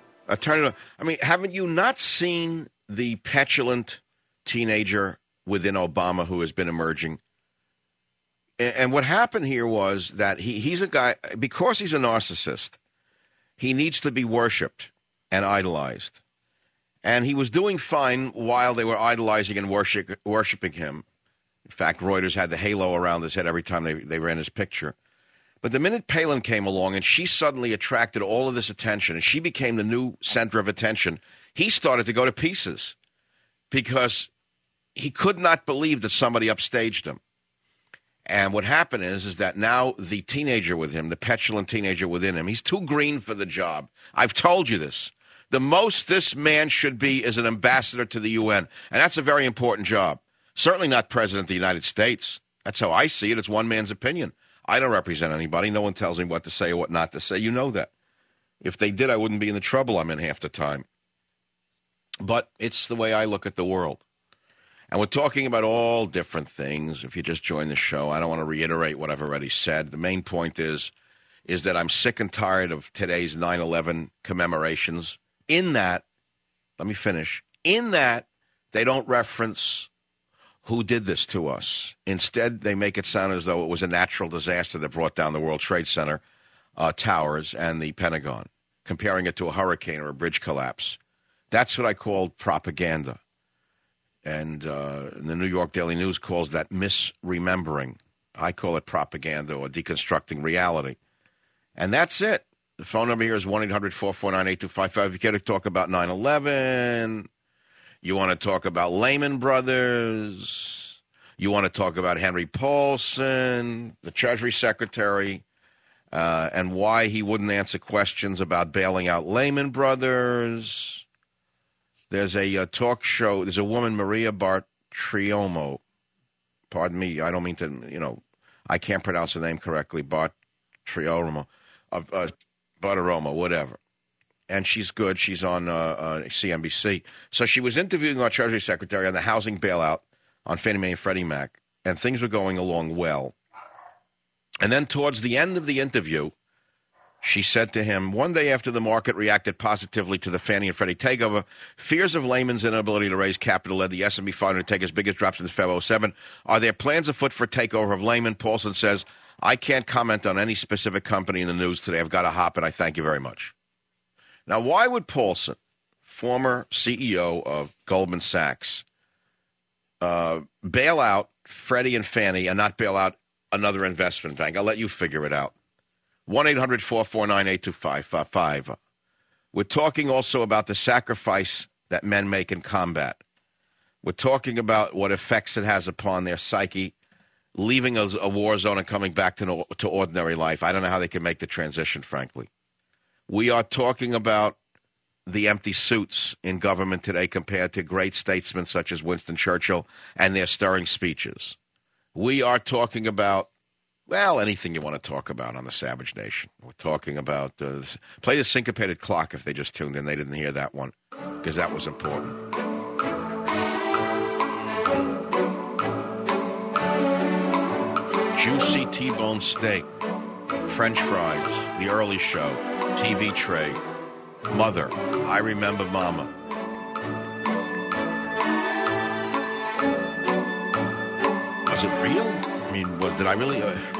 Haven't you not seen the petulant teenager within Obama who has been emerging? And what happened here was that he's a guy, because he's a narcissist, he needs to be worshipped and idolized. And he was doing fine while they were idolizing and worshiping him. In fact, Reuters had the halo around his head every time they ran his picture. But the minute Palin came along and she suddenly attracted all of this attention and she became the new center of attention, he started to go to pieces because he could not believe that somebody upstaged him. And what happened is that now the teenager with him, the petulant teenager within him, he's too green for the job. I've told you this. The most this man should be is an ambassador to the UN, and that's a very important job. Certainly not president of the United States. That's how I see it. It's one man's opinion. I don't represent anybody. No one tells me what to say or what not to say. You know that. If they did, I wouldn't be in the trouble I'm in half the time. But it's the way I look at the world. And we're talking about all different things. If you just joined the show, I don't want to reiterate what I've already said. The main point is that I'm sick and tired of today's 9/11 commemorations. In that, let me finish, in that they don't reference who did this to us. Instead, they make it sound as though it was a natural disaster that brought down the World Trade Center towers and the Pentagon, comparing it to a hurricane or a bridge collapse. That's what I call propaganda. And the New York Daily News calls that misremembering. I call it propaganda or deconstructing reality. And that's it. The phone number here is 1-800-449-8255. If you care to talk about 9/11, you want to talk about Lehman Brothers, you want to talk about Henry Paulson, the Treasury Secretary, and why he wouldn't answer questions about bailing out Lehman Brothers. There's a talk show. There's a woman, Maria Bartiromo. Pardon me. I don't mean to, I can't pronounce the name correctly. Bartiromo, whatever. And she's good. She's on CNBC. So she was interviewing our Treasury Secretary on the housing bailout on Fannie Mae and Freddie Mac, and things were going along well. And then towards the end of the interview, she said to him, one day after the market reacted positively to the Fannie and Freddie takeover, fears of Lehman's inability to raise capital led the S&P 500 to take its biggest drop since February 2007. Are there plans afoot for takeover of Lehman? Paulson says, I can't comment on any specific company in the news today. I've got to hop, and I thank you very much. Now, why would Paulson, former CEO of Goldman Sachs, bail out Freddie and Fannie and not bail out another investment bank? I'll let you figure it out. 1-800-449-8255. We're talking also about the sacrifice that men make in combat. We're talking about what effects it has upon their psyche, leaving a war zone and coming back to ordinary life. I don't know how they can make the transition, frankly. We are talking about the empty suits in government today compared to great statesmen such as Winston Churchill and their stirring speeches. We are talking about, well, anything you want to talk about on the Savage Nation. We're talking about, play the syncopated clock if they just tuned in. They didn't hear that one because that was important. Juicy T-bone steak, French fries, The Early Show, TV tray, Mother, I Remember Mama. Was it real? I mean, did I really...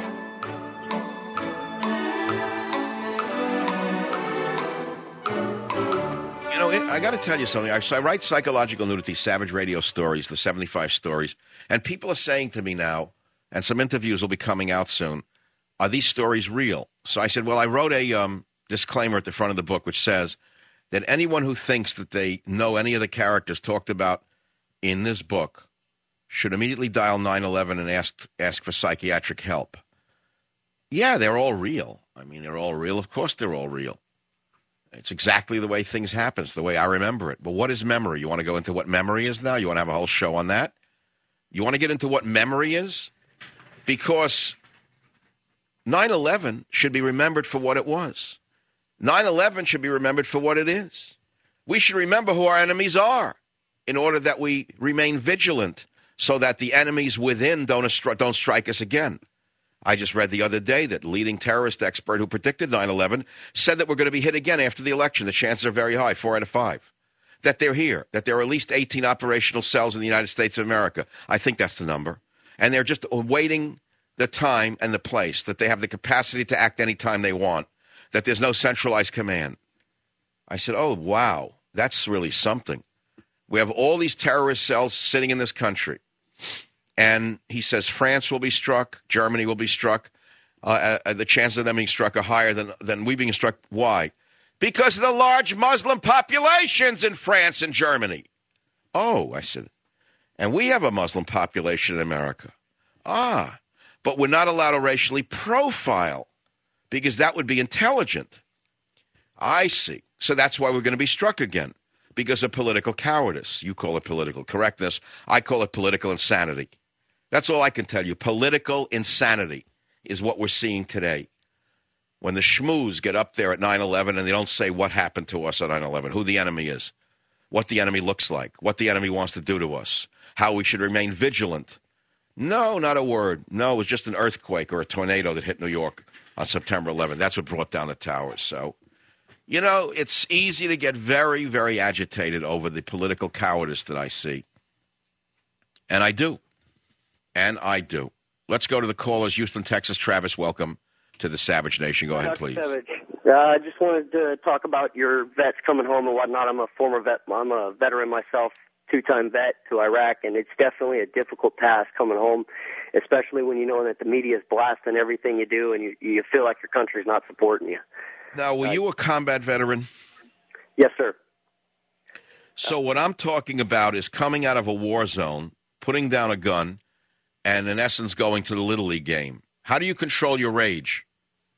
I got to tell you something. I write Psychological Nudity, Savage Radio Stories, the 75 stories, and people are saying to me now, and some interviews will be coming out soon, are these stories real? So I said, well, I wrote a disclaimer at the front of the book which says that anyone who thinks that they know any of the characters talked about in this book should immediately dial 911 and ask for psychiatric help. Yeah, they're all real. I mean, they're all real. Of course they're all real. It's exactly the way things happen. It's the way I remember it. But what is memory? You want to go into what memory is now? You want to have a whole show on that? You want to get into what memory is? Because 9/11 should be remembered for what it was. 9/11 should be remembered for what it is. We should remember who our enemies are. in order that we remain vigilant so that the enemies within don't strike us again. I just read the other day that leading terrorist expert who predicted 9/11 said that we're going to be hit again after the election. The chances are very high, 4 out of 5. That they're here, that there are at least 18 operational cells in the United States of America. I think that's the number. And they're just awaiting the time and the place, that they have the capacity to act any time they want, that there's no centralized command. I said, oh, wow, that's really something. We have all these terrorist cells sitting in this country. And he says France will be struck, Germany will be struck. The chances of them being struck are higher than we being struck. Why? Because of the large Muslim populations in France and Germany. Oh, I said, and we have a Muslim population in America. But we're not allowed to racially profile because that would be intelligent. I see. So that's why we're going to be struck again, because of political cowardice. You call it political correctness. I call it political insanity. That's all I can tell you. Political insanity is what we're seeing today. When the schmooze get up there at 9/11 and they don't say what happened to us at 9/11, who the enemy is, what the enemy looks like, what the enemy wants to do to us, how we should remain vigilant. No, not a word. No, it was just an earthquake or a tornado that hit New York on September 11th. That's what brought down the towers. So, you know, it's easy to get very, very agitated over the political cowardice that I see. And I do. Let's go to the callers. Houston, Texas. Travis, welcome to the Savage Nation. Go ahead, please. Savage. I just wanted to talk about your vets coming home and whatnot. I'm a former vet. I'm a veteran myself, 2-time vet to Iraq, and it's definitely a difficult task coming home, especially when you know that the media is blasting everything you do and you feel like your country's not supporting you. Now, were you a combat veteran? Yes, sir. So what I'm talking about is coming out of a war zone, putting down a gun, and in essence going to the Little League game. How do you control your rage?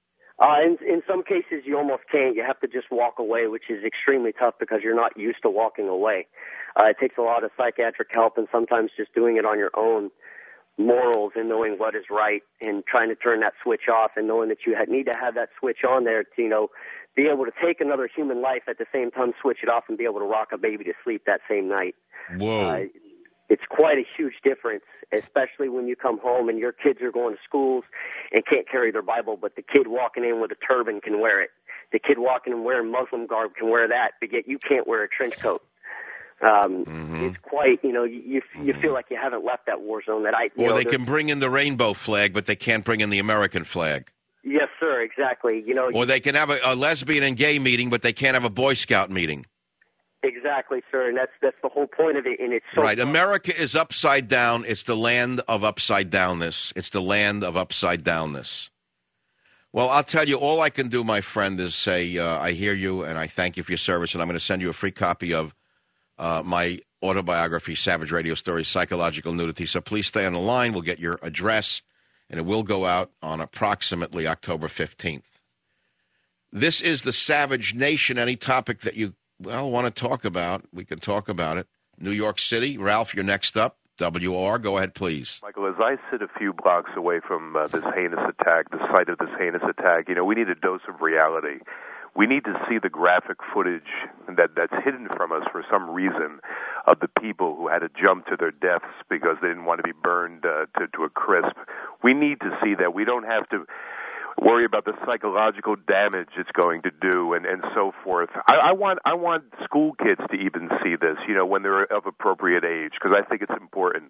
In some cases, you almost can't. You have to just walk away, which is extremely tough because you're not used to walking away. It takes a lot of psychiatric help and sometimes just doing it on your own morals and knowing what is right and trying to turn that switch off and knowing that you need to have that switch on there to, you know, be able to take another human life at the same time, switch it off, and be able to rock a baby to sleep that same night. Whoa. It's quite a huge difference, especially when you come home and your kids are going to schools and can't carry their Bible, but the kid walking in with a turban can wear it. The kid walking in wearing Muslim garb can wear that, but yet you can't wear a trench coat. It's quite, you know, you feel like you haven't left that war zone. Or they can bring in the rainbow flag, but they can't bring in the American flag. Yes, sir, exactly. You know, or they can have a lesbian and gay meeting, but they can't have a Boy Scout meeting. Exactly, sir, and that's the whole point of it, and it's so right. America is upside down. It's the land of upside downness. It's the land of upside downness. Well, I'll tell you, all I can do, my friend, is say I hear you, and I thank you for your service, and I'm going to send you a free copy of my autobiography, Savage Radio Stories, Psychological Nudity. So please stay on the line. We'll get your address, and it will go out on approximately October 15th. This is the Savage Nation. Any topic that you want to talk about, we can talk about it. New York City. Ralph, you're next up. WR, go ahead, please. Michael, as I sit a few blocks away from this heinous attack, the site of this heinous attack, you know, we need a dose of reality. We need to see the graphic footage that's hidden from us for some reason of the people who had to jump to their deaths because they didn't want to be burned to a crisp. We need to see that. We don't have to worry about the psychological damage it's going to do and so forth. I want school kids to even see this, you know, when they're of appropriate age, because I think it's important.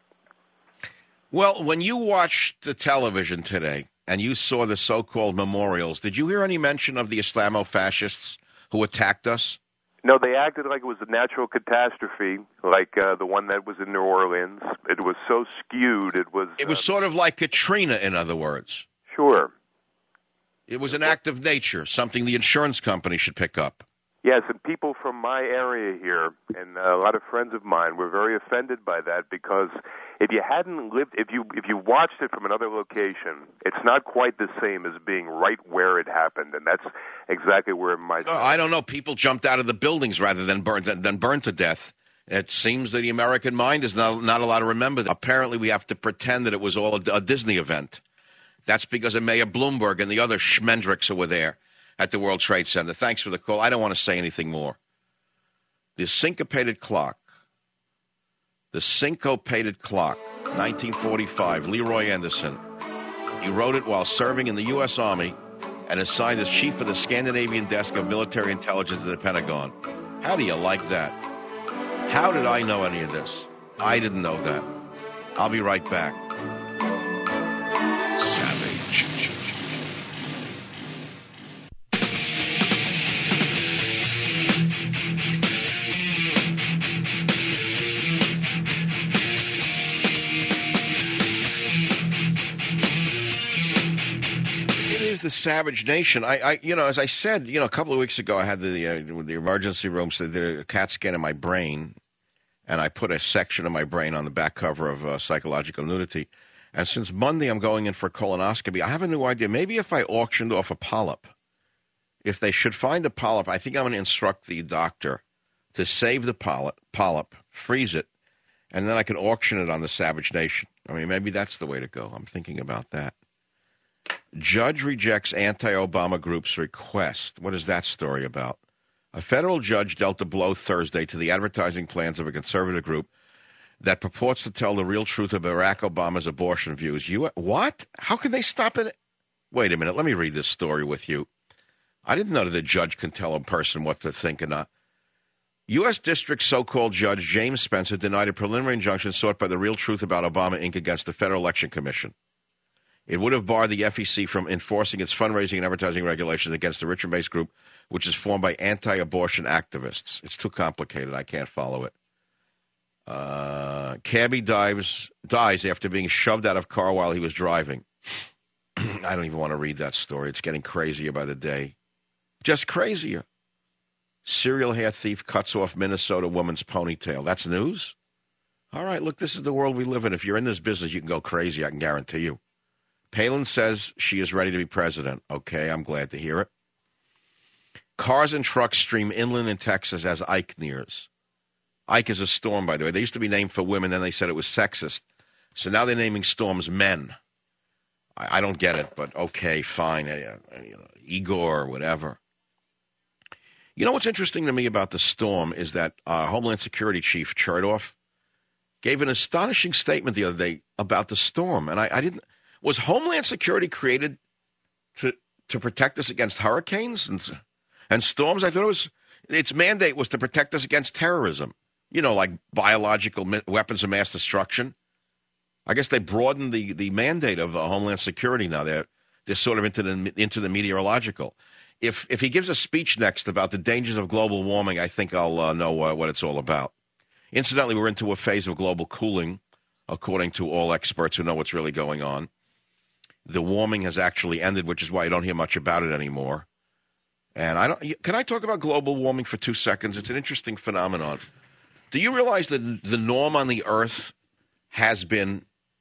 Well, when you watched the television today and you saw the so-called memorials, did you hear any mention of the Islamo-fascists who attacked us? No, they acted like it was a natural catastrophe, like the one that was in New Orleans. It was so skewed. It was sort of like Katrina, in other words. Sure. It was an act of nature, something the insurance company should pick up. Yes, and people from my area here and a lot of friends of mine were very offended by that because if you hadn't lived, if you watched it from another location, it's not quite the same as being right where it happened, and that's exactly where my. I don't know. People jumped out of the buildings rather than burned to death. It seems that the American mind is not allowed to remember that. Apparently, we have to pretend that it was all a Disney event. That's because of Mayor Bloomberg and the other schmendricks who were there at the World Trade Center. Thanks for the call. I don't want to say anything more. The syncopated clock The Syncopated Clock, 1945, Leroy Anderson. He wrote it while serving in the U.S. Army and is signed as chief of the Scandinavian Desk of Military Intelligence at the Pentagon. How do you like that? How did I know any of this? I didn't know that. I'll be right back. Savage. The Savage Nation. As I said, a couple of weeks ago, I had the emergency room, so they did a CAT scan in my brain, and I put a section of my brain on the back cover of Psychological Nudity. And since Monday, I'm going in for a colonoscopy. I have a new idea. Maybe if I auctioned off a polyp, if they should find a polyp, I think I'm going to instruct the doctor to save the polyp, freeze it, and then I can auction it on the Savage Nation. I mean, maybe that's the way to go. I'm thinking about that. Judge rejects anti-Obama group's request. What is that story about? A federal judge dealt a blow Thursday to the advertising plans of a conservative group that purports to tell the real truth of Barack Obama's abortion views. What? How can they stop it? Wait a minute. Let me read this story with you. I didn't know that the judge can tell a person what to think or not. U.S. District so-called Judge James Spencer denied a preliminary injunction sought by the Real Truth About Obama, Inc. against the Federal Election Commission. It would have barred the FEC from enforcing its fundraising and advertising regulations against the Richmond-based group, which is formed by anti-abortion activists. It's too complicated. I can't follow it. Cabbie dies after being shoved out of car while he was driving. I don't even want to read that story. It's getting crazier by the day. Just crazier. Serial hair thief cuts off Minnesota woman's ponytail. That's news? All right, look, this is the world we live in. If you're in this business, you can go crazy, I can guarantee you. Palin says she is ready to be president. Okay, I'm glad to hear it. Cars and trucks stream inland in Texas as Ike nears. Ike is a storm, by the way. They used to be named for women, then they said it was sexist. So now they're naming storms men. I don't get it, but okay, fine. Igor, whatever. You know what's interesting to me about the storm is that Homeland Security Chief Chertoff gave an astonishing statement the other day about the storm. And I didn't... Was Homeland Security created to protect us against hurricanes and storms? I thought its mandate was to protect us against terrorism, like biological weapons of mass destruction. I guess they broadened the mandate of Homeland Security now. They're sort of into the meteorological. If he gives a speech next about the dangers of global warming, I think I'll know what it's all about. Incidentally, we're into a phase of global cooling, according to all experts who know what's really going on. The warming has actually ended, which is why you don't hear much about it anymore. And can I talk about global warming for 2 seconds? It's an interesting phenomenon. Do you realize that the norm on the Earth has been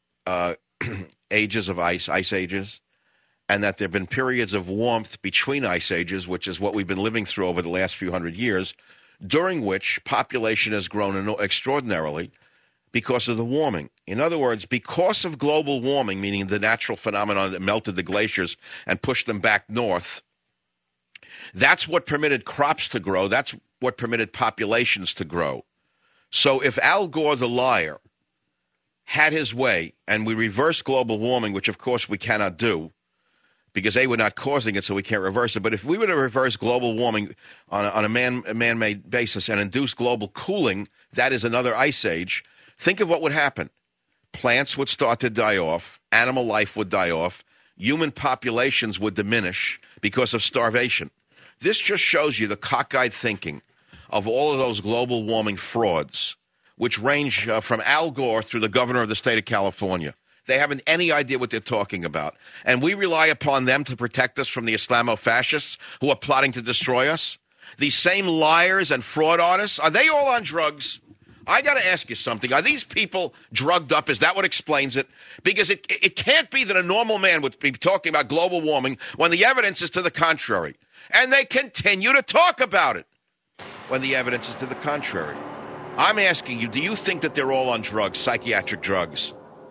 ages of ice ages, and that there have been periods of warmth between ice ages, which is what we've been living through over the last few hundred years, during which population has grown extraordinarily because of the warming. In other words, because of global warming, meaning the natural phenomenon that melted the glaciers and pushed them back north, that's what permitted crops to grow. That's what permitted populations to grow. So if Al Gore, the liar, had his way and we reverse global warming, which of course we cannot do because we're not causing it, so we can't reverse it. But if we were to reverse global warming on a man-made basis and induce global cooling, that is another ice age. Think of what would happen. Plants would start to die off. Animal life would die off. Human populations would diminish because of starvation. This just shows you the cockeyed thinking of all of those global warming frauds, which range from Al Gore through the governor of the state of California. They haven't any idea what they're talking about. And we rely upon them to protect us from the Islamo-fascists who are plotting to destroy us. These same liars and fraud artists, are they all on drugs? I got to ask you something. Are these people drugged up? Is that what explains it? Because it can't be that a normal man would be talking about global warming when the evidence is to the contrary. And they continue to talk about it when the evidence is to the contrary. I'm asking you, do you think that they're all on drugs, psychiatric drugs?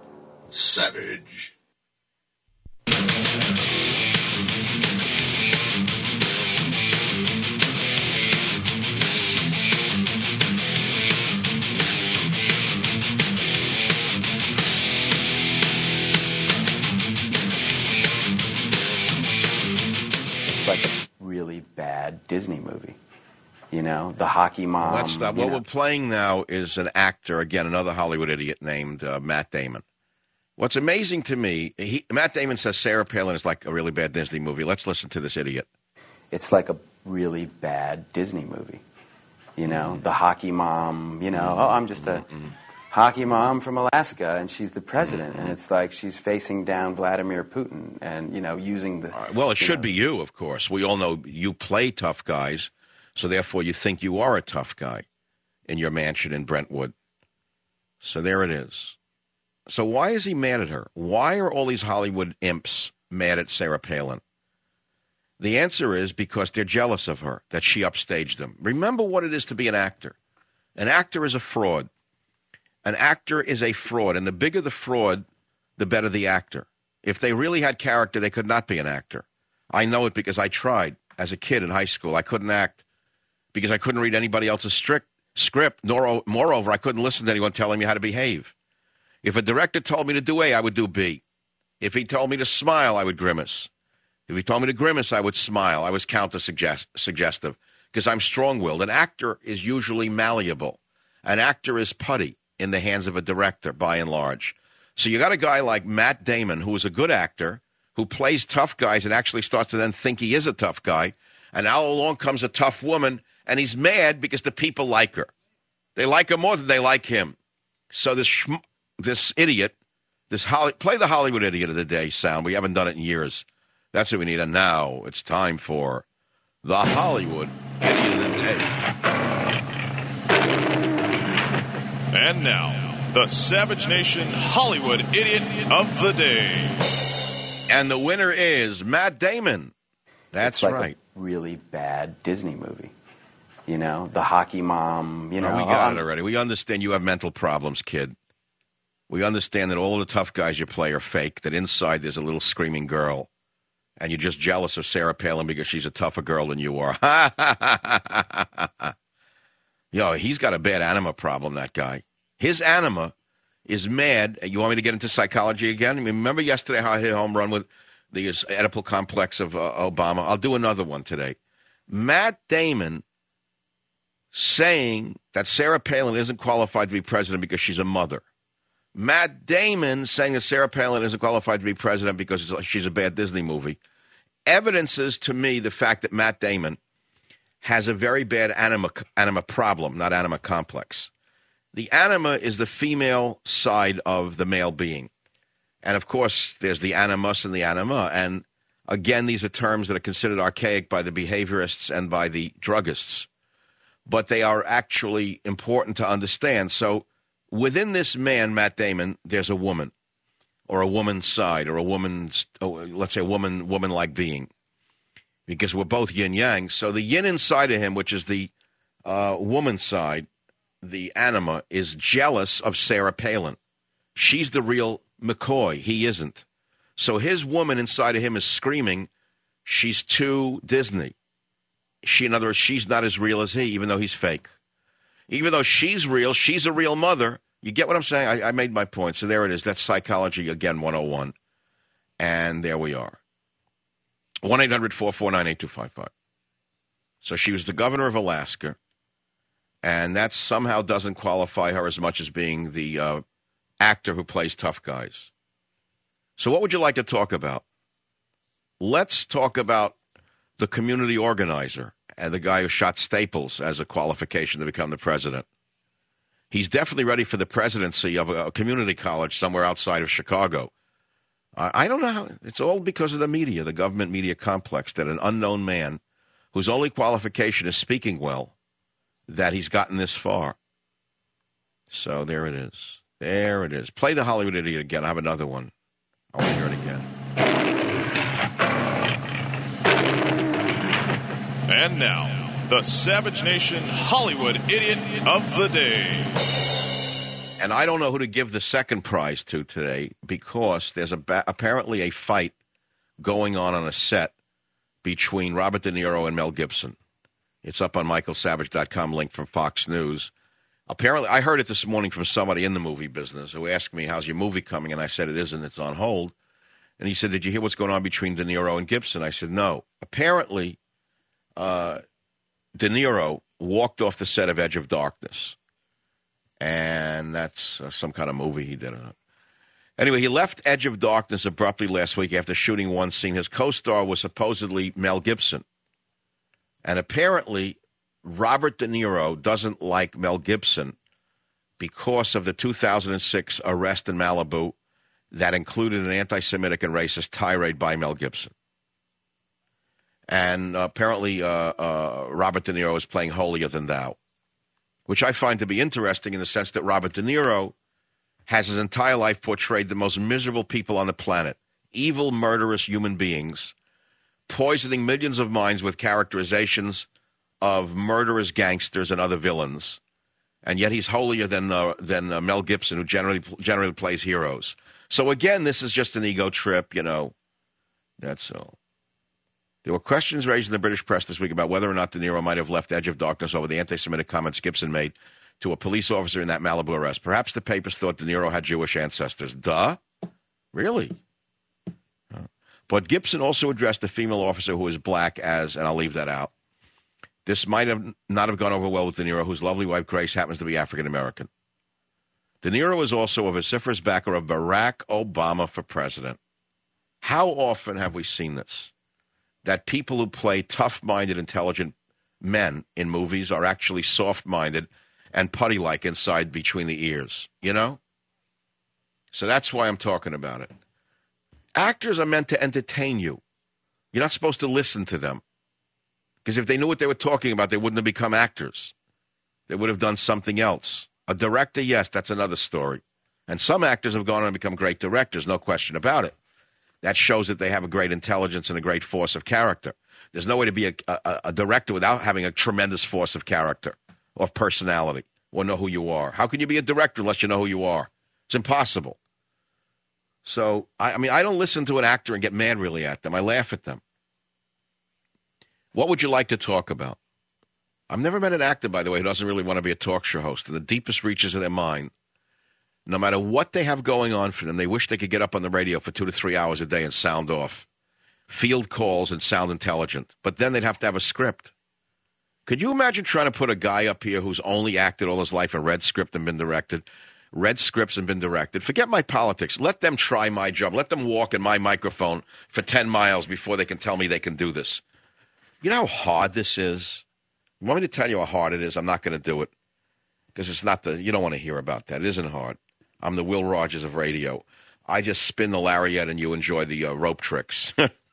Savage. Disney movie. You know, the hockey mom. Let's stop. What we're playing now is an actor, again, another Hollywood idiot named Matt Damon. What's amazing to me, Matt Damon says Sarah Palin is like a really bad Disney movie. Let's listen to this idiot. It's like a really bad Disney movie. You know, the hockey mom, you know, I'm just a hockey mom from Alaska, and she's the president. And it's like she's facing down Vladimir Putin and, you know, using the... Well, it should be you, of course. We all know you play tough guys, so therefore you think you are a tough guy in your mansion in Brentwood. So there it is. So why is he mad at her? Why are all these Hollywood imps mad at Sarah Palin? The answer is because they're jealous of her, that she upstaged them. Remember what it is to be an actor. An actor is a fraud. An actor is a fraud, and the bigger the fraud, the better the actor. If they really had character, they could not be an actor. I know it because I tried as a kid in high school. I couldn't act because I couldn't read anybody else's script. Moreover, I couldn't listen to anyone telling me how to behave. If a director told me to do A, I would do B. If he told me to smile, I would grimace. If he told me to grimace, I would smile. I was counter-suggestive because I'm strong-willed. An actor is usually malleable. An actor is putty in the hands of a director, by and large. So you got a guy like Matt Damon, who is a good actor, who plays tough guys and actually starts to then think he is a tough guy, and now along comes a tough woman, and he's mad because the people like her. They like her more than they like him. So this idiot, play the Hollywood idiot of the day sound. We haven't done it in years. That's what we need. And now it's time for the Hollywood idiot of the day. And now, the Savage Nation Hollywood idiot of the day. And the winner is Matt Damon. That's it's like right. A really bad Disney movie. You know, the hockey mom, you know. We got it already. We understand you have mental problems, kid. We understand that all of the tough guys you play are fake, that inside there's a little screaming girl, and you're just jealous of Sarah Palin because she's a tougher girl than you are. Yo, he's got a bad anima problem, that guy. His anima is mad. You want me to get into psychology again? I mean, remember yesterday how I hit a home run with the Oedipal complex of Obama? I'll do another one today. Matt Damon saying that Sarah Palin isn't qualified to be president because she's a mother. Matt Damon saying that Sarah Palin isn't qualified to be president because she's a bad Disney movie evidences to me the fact that Matt Damon has a very bad anima problem, not anima complex. The anima is the female side of the male being. And, of course, there's the animus and the anima. And, again, these are terms that are considered archaic by the behaviorists and by the druggists. But they are actually important to understand. So within this man, Matt Damon, there's a woman or a woman's side or a woman's, let's say a woman-like being. Because we're both yin-yang. So the yin inside of him, which is the woman's side, the anima, is jealous of Sarah Palin. She's the real McCoy. He isn't. So his woman inside of him is screaming, she's too Disney. In other words, she's not as real as he, even though he's fake. Even though she's real, she's a real mother. You get what I'm saying? I made my point. So there it is. That's Psychology, again, 101. And there we are. 1-800-449-8255. So she was the governor of Alaska, and that somehow doesn't qualify her as much as being the actor who plays tough guys. So what would you like to talk about? Let's talk about the community organizer and the guy who shot Staples as a qualification to become the president. He's definitely ready for the presidency of a community college somewhere outside of Chicago. I don't know how. It's all because of the media, the government media complex, that an unknown man whose only qualification is speaking well, that he's gotten this far. So there it is. There it is. Play the Hollywood idiot again. I have another one. I want to hear it again. And now, the Savage Nation Hollywood idiot of the day. And I don't know who to give the second prize to today because there's apparently a fight going on a set between Robert De Niro and Mel Gibson. It's up on michaelsavage.com, link from Fox News. Apparently, I heard it this morning from somebody in the movie business who asked me, how's your movie coming? And I said, it isn't, it's on hold. And he said, did you hear what's going on between De Niro and Gibson? I said, no. Apparently, De Niro walked off the set of Edge of Darkness. And that's some kind of movie he did. Anyway, he left Edge of Darkness abruptly last week after shooting one scene. His co-star was supposedly Mel Gibson. And apparently, Robert De Niro doesn't like Mel Gibson because of the 2006 arrest in Malibu that included an anti-Semitic and racist tirade by Mel Gibson. And apparently Robert De Niro is playing holier than thou, which I find to be interesting in the sense that Robert De Niro has his entire life portrayed the most miserable people on the planet, evil, murderous human beings, poisoning millions of minds with characterizations of murderous gangsters and other villains. And yet he's holier than Mel Gibson, who generally plays heroes. So again, this is just an ego trip, you know. That's all. There were questions raised in the British press this week about whether or not De Niro might have left Edge of Darkness over the anti-Semitic comments Gibson made to a police officer in that Malibu arrest. Perhaps the papers thought De Niro had Jewish ancestors. Duh? Really? But Gibson also addressed the female officer who was black as, and I'll leave that out. This might not have gone over well with De Niro, whose lovely wife Grace happens to be African-American. De Niro is also a vociferous backer of Barack Obama for president. How often have we seen this? That people who play tough-minded, intelligent men in movies are actually soft-minded and putty-like inside between the ears, you know? So that's why I'm talking about it. Actors are meant to entertain you. You're not supposed to listen to them. Because if they knew what they were talking about, they wouldn't have become actors. They would have done something else. A director, yes, that's another story. And some actors have gone on and become great directors, no question about it. That shows that they have a great intelligence and a great force of character. There's no way to be a director without having a tremendous force of character or personality or know who you are. How can you be a director unless you know who you are? It's impossible. So, I mean, I don't listen to an actor and get mad really at them. I laugh at them. What would you like to talk about? I've never met an actor, by the way, who doesn't really want to be a talk show host. In the deepest reaches of their mind, no matter what they have going on for them, they wish they could get up on the radio for 2 to 3 hours a day and sound off, field calls and sound intelligent. But then they'd have to have a script. Could you imagine trying to put a guy up here who's only acted all his life and read scripts and been directed? Forget my politics. Let them try my job. Let them walk in my microphone for 10 miles before they can tell me they can do this. You know how hard this is? You want me to tell you how hard it is? I'm not going to do it because it's not you don't want to hear about that. It isn't hard. I'm the Will Rogers of radio. I just spin the lariat and you enjoy the rope tricks.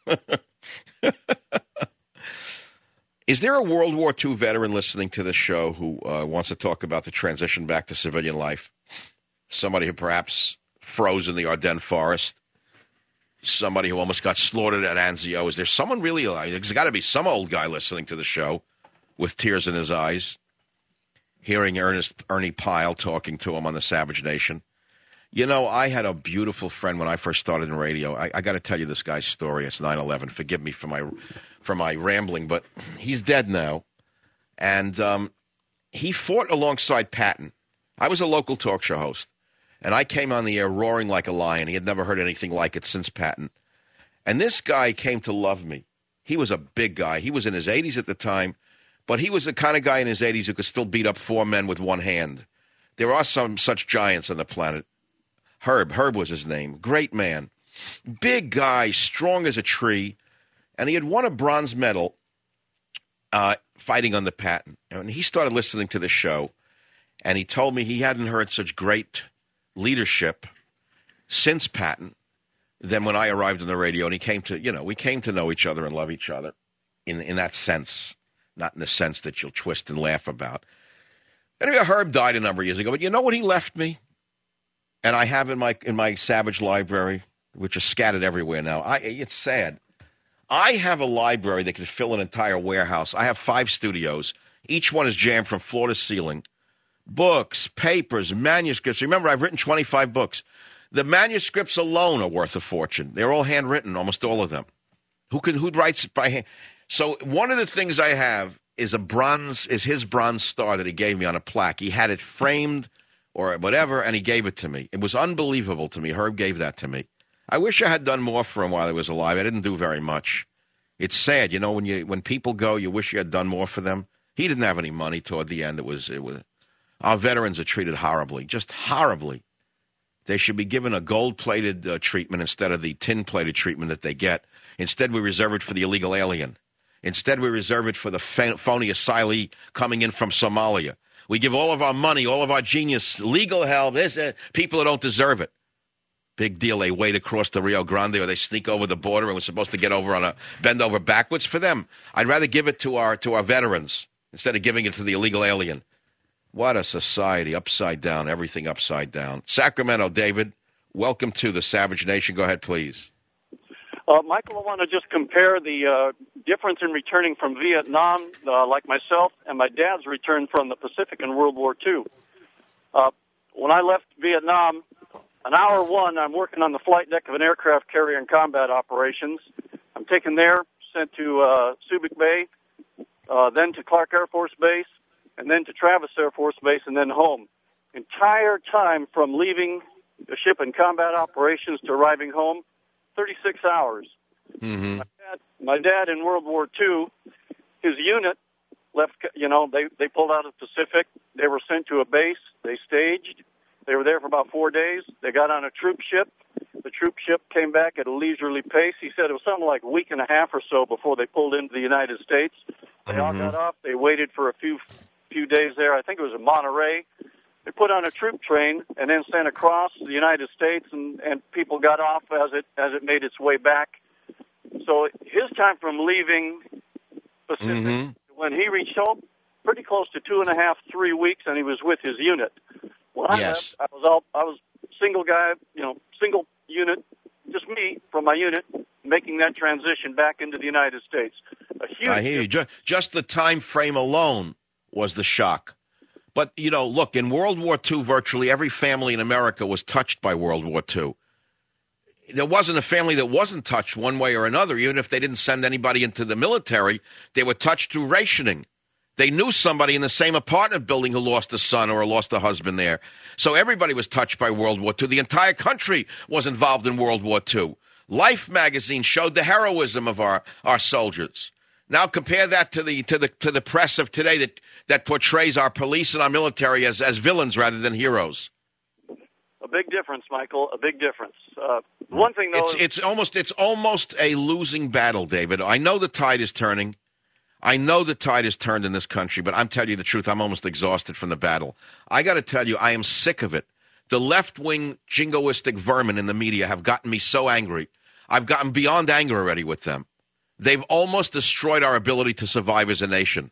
Is there a World War II veteran listening to this show who wants to talk about the transition back to civilian life? Somebody who perhaps froze in the Ardennes forest? Somebody who almost got slaughtered at Anzio? Is there someone really? There's got to be some old guy listening to the show with tears in his eyes, hearing Ernie Pyle talking to him on the Savage Nation. You know, I had a beautiful friend when I first started in radio. I got to tell you this guy's story. It's 9/11. Forgive me for my rambling, but he's dead now. And he fought alongside Patton. I was a local talk show host, and I came on the air roaring like a lion. He had never heard anything like it since Patton. And this guy came to love me. He was a big guy. He was in his 80s at the time, but he was the kind of guy in his 80s who could still beat up 4 men with one hand. There are some such giants on the planet. Herb was his name. Great man. Big guy, strong as a tree. And he had won a bronze medal fighting on the Patton. And he started listening to the show. And he told me he hadn't heard such great leadership since Patton than when I arrived on the radio. And he came to, we came to know each other and love each other in that sense, not in the sense that you'll twist and laugh about. Anyway, Herb died a number of years ago. But you know what he left me? And I have in my Savage library, which is scattered everywhere now. It's sad. I have a library that can fill an entire warehouse. I have 5 studios. Each one is jammed from floor to ceiling. Books, papers, manuscripts. Remember, I've written 25 books. The manuscripts alone are worth a fortune. They're all handwritten, almost all of them. Who writes by hand? So one of the things I have is his bronze star that he gave me on a plaque. He had it framed or whatever, and he gave it to me. It was unbelievable to me. Herb gave that to me. I wish I had done more for him while he was alive. I didn't do very much. It's sad, when people go, you wish you had done more for them. He didn't have any money toward the end. It was our veterans are treated horribly, just horribly. They should be given a gold-plated treatment instead of the tin-plated treatment that they get. Instead, we reserve it for the illegal alien. Instead, we reserve it for the phony asylee coming in from Somalia. We give all of our money, all of our genius, legal help, people who don't deserve it. Big deal. They wade across the Rio Grande or they sneak over the border and we're supposed to get over on a bend over backwards for them. I'd rather give it to our veterans instead of giving it to the illegal alien. What a society, upside down, everything upside down. Sacramento, David, welcome to the Savage Nation. Go ahead, please. Michael, I want to just compare the difference in returning from Vietnam, like myself, and my dad's return from the Pacific in World War II. When I left Vietnam, an hour one, I'm working on the flight deck of an aircraft carrier in combat operations. I'm taken there, sent to Subic Bay, then to Clark Air Force Base, and then to Travis Air Force Base, and then home. Entire time from leaving the ship in combat operations to arriving home, 36 hours. Mm-hmm. My dad in World War II, his unit left, they pulled out of the Pacific. They were sent to a base. They staged. They were there for about 4 days. They got on a troop ship. The troop ship came back at a leisurely pace. He said it was something like a week and a half or so before they pulled into the United States. They all got off. They waited for a few days there. I think it was in Monterey. They put on a troop train and then sent across the United States, and people got off as it made its way back. So his time from leaving Pacific when he reached home, pretty close to 2.5, 3 weeks, and he was with his unit. When I left, I was single guy, single unit, just me from my unit, making that transition back into the United States. I hear you. Just the time frame alone was the shock. But, look, in World War II, virtually every family in America was touched by World War II. There wasn't a family that wasn't touched one way or another. Even if they didn't send anybody into the military, they were touched through rationing. They knew somebody in the same apartment building who lost a son or lost a husband there. So everybody was touched by World War II. The entire country was involved in World War II. Life magazine showed the heroism of our soldiers. Now compare that to the press of today that portrays our police and our military as villains rather than heroes. A big difference, Michael. A big difference. One thing though, it's almost a losing battle, David. I know the tide is turning. I know the tide has turned in this country, but I'm telling you the truth. I'm almost exhausted from the battle. I got to tell you, I am sick of it. The left-wing jingoistic vermin in the media have gotten me so angry. I've gotten beyond anger already with them. They've almost destroyed our ability to survive as a nation.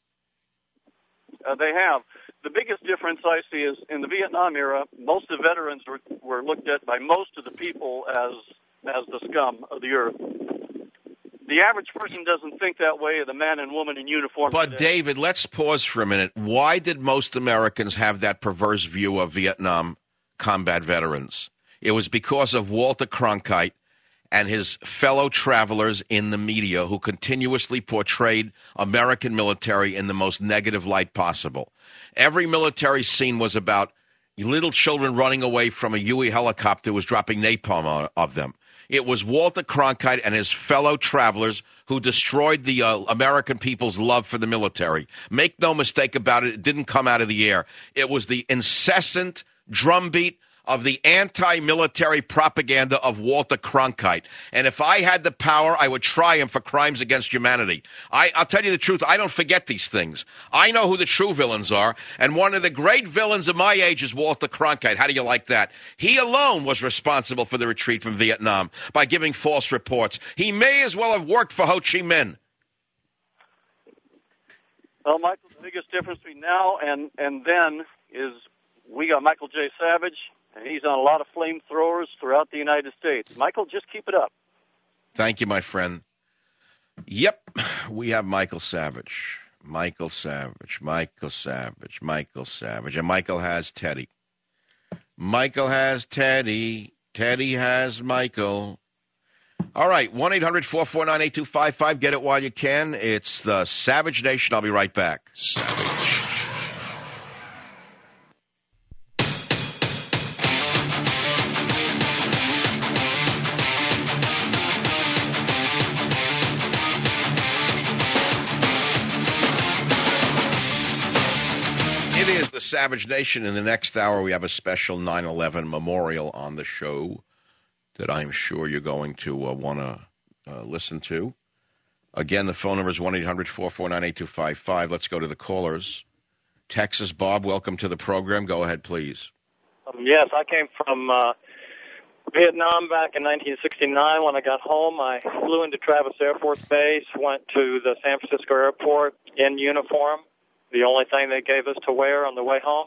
They have. The biggest difference I see is in the Vietnam era, most of the veterans were looked at by most of the people as the scum of the earth. The average person doesn't think that way of the man and woman in uniform. But, today. David, let's pause for a minute. Why did most Americans have that perverse view of Vietnam combat veterans? It was because of Walter Cronkite and his fellow travelers in the media who continuously portrayed American military in the most negative light possible. Every military scene was about little children running away from a Huey helicopter was dropping napalm of them. It was Walter Cronkite and his fellow travelers who destroyed the American people's love for the military. Make no mistake about it, it didn't come out of the air. It was the incessant drumbeat of the anti-military propaganda of Walter Cronkite. And if I had the power, I would try him for crimes against humanity. I'll tell you the truth, I don't forget these things. I know who the true villains are, and one of the great villains of my age is Walter Cronkite. How do you like that? He alone was responsible for the retreat from Vietnam by giving false reports. He may as well have worked for Ho Chi Minh. Well, Michael, the biggest difference between now and then is we got Michael J. Savage, and he's on a lot of flamethrowers throughout the United States. Michael, just keep it up. Thank you, my friend. Yep, we have Michael Savage. Michael Savage. And Michael has Teddy. Michael has Teddy. Teddy has Michael. All right, 1-800-449-8255. Get it while you can. It's the Savage Nation. I'll be right back. Savage. is the Savage Nation. In the next hour, we have a special 9/11 memorial on the show that I'm sure you're going to want to listen to. Again, the phone number is 1-800-449-8255. Let's go to the callers. Texas, Bob, welcome to the program. Go ahead, please. Yes, I came from Vietnam back in 1969. When I got home, I flew into Travis Air Force Base, went to the San Francisco airport in uniform, the only thing they gave us to wear on the way home.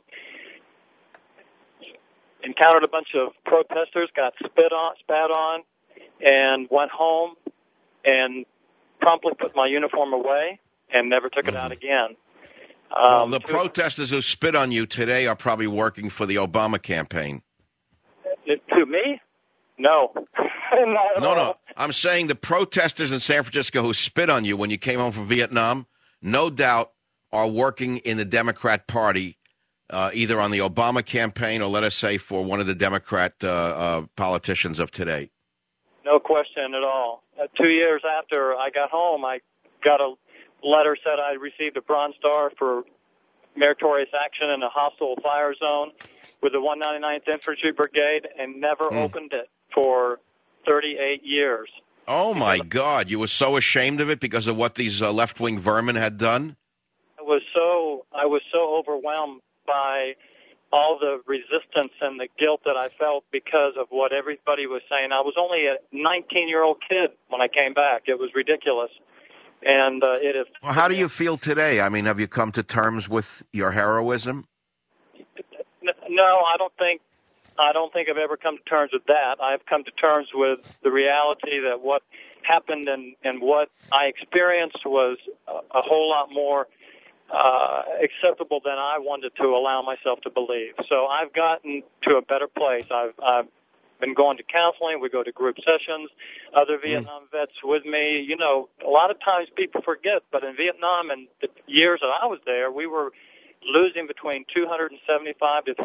Encountered a bunch of protesters, got spat on, and went home and promptly put my uniform away and never took it out again. Well, the protesters who spit on you today are probably working for the Obama campaign. To me? No. No. I'm saying the protesters in San Francisco who spit on you when you came home from Vietnam, no doubt are working in the Democrat Party, either on the Obama campaign or, let us say, for one of the Democrat politicians of today. No question at all. 2 years after I got home, I got a letter said I received a Bronze Star for meritorious action in a hostile fire zone with the 199th Infantry Brigade, and never opened it for 38 years. Oh, my God. You were so ashamed of it because of what these left-wing vermin had done? I was so overwhelmed by all the resistance and the guilt that I felt because of what everybody was saying. I was only a 19-year-old kid when I came back. It was ridiculous. And it is. Well, how do you feel today? I mean, have you come to terms with your heroism? No, I don't think I've ever come to terms with that. I've come to terms with the reality that what happened and what I experienced was a whole lot more acceptable than I wanted to allow myself to believe. So I've gotten to a better place. I've been going to counseling. We go to group sessions. Other Vietnam vets with me. You know, a lot of times people forget, but in Vietnam and the years that I was there, we were losing between 275 to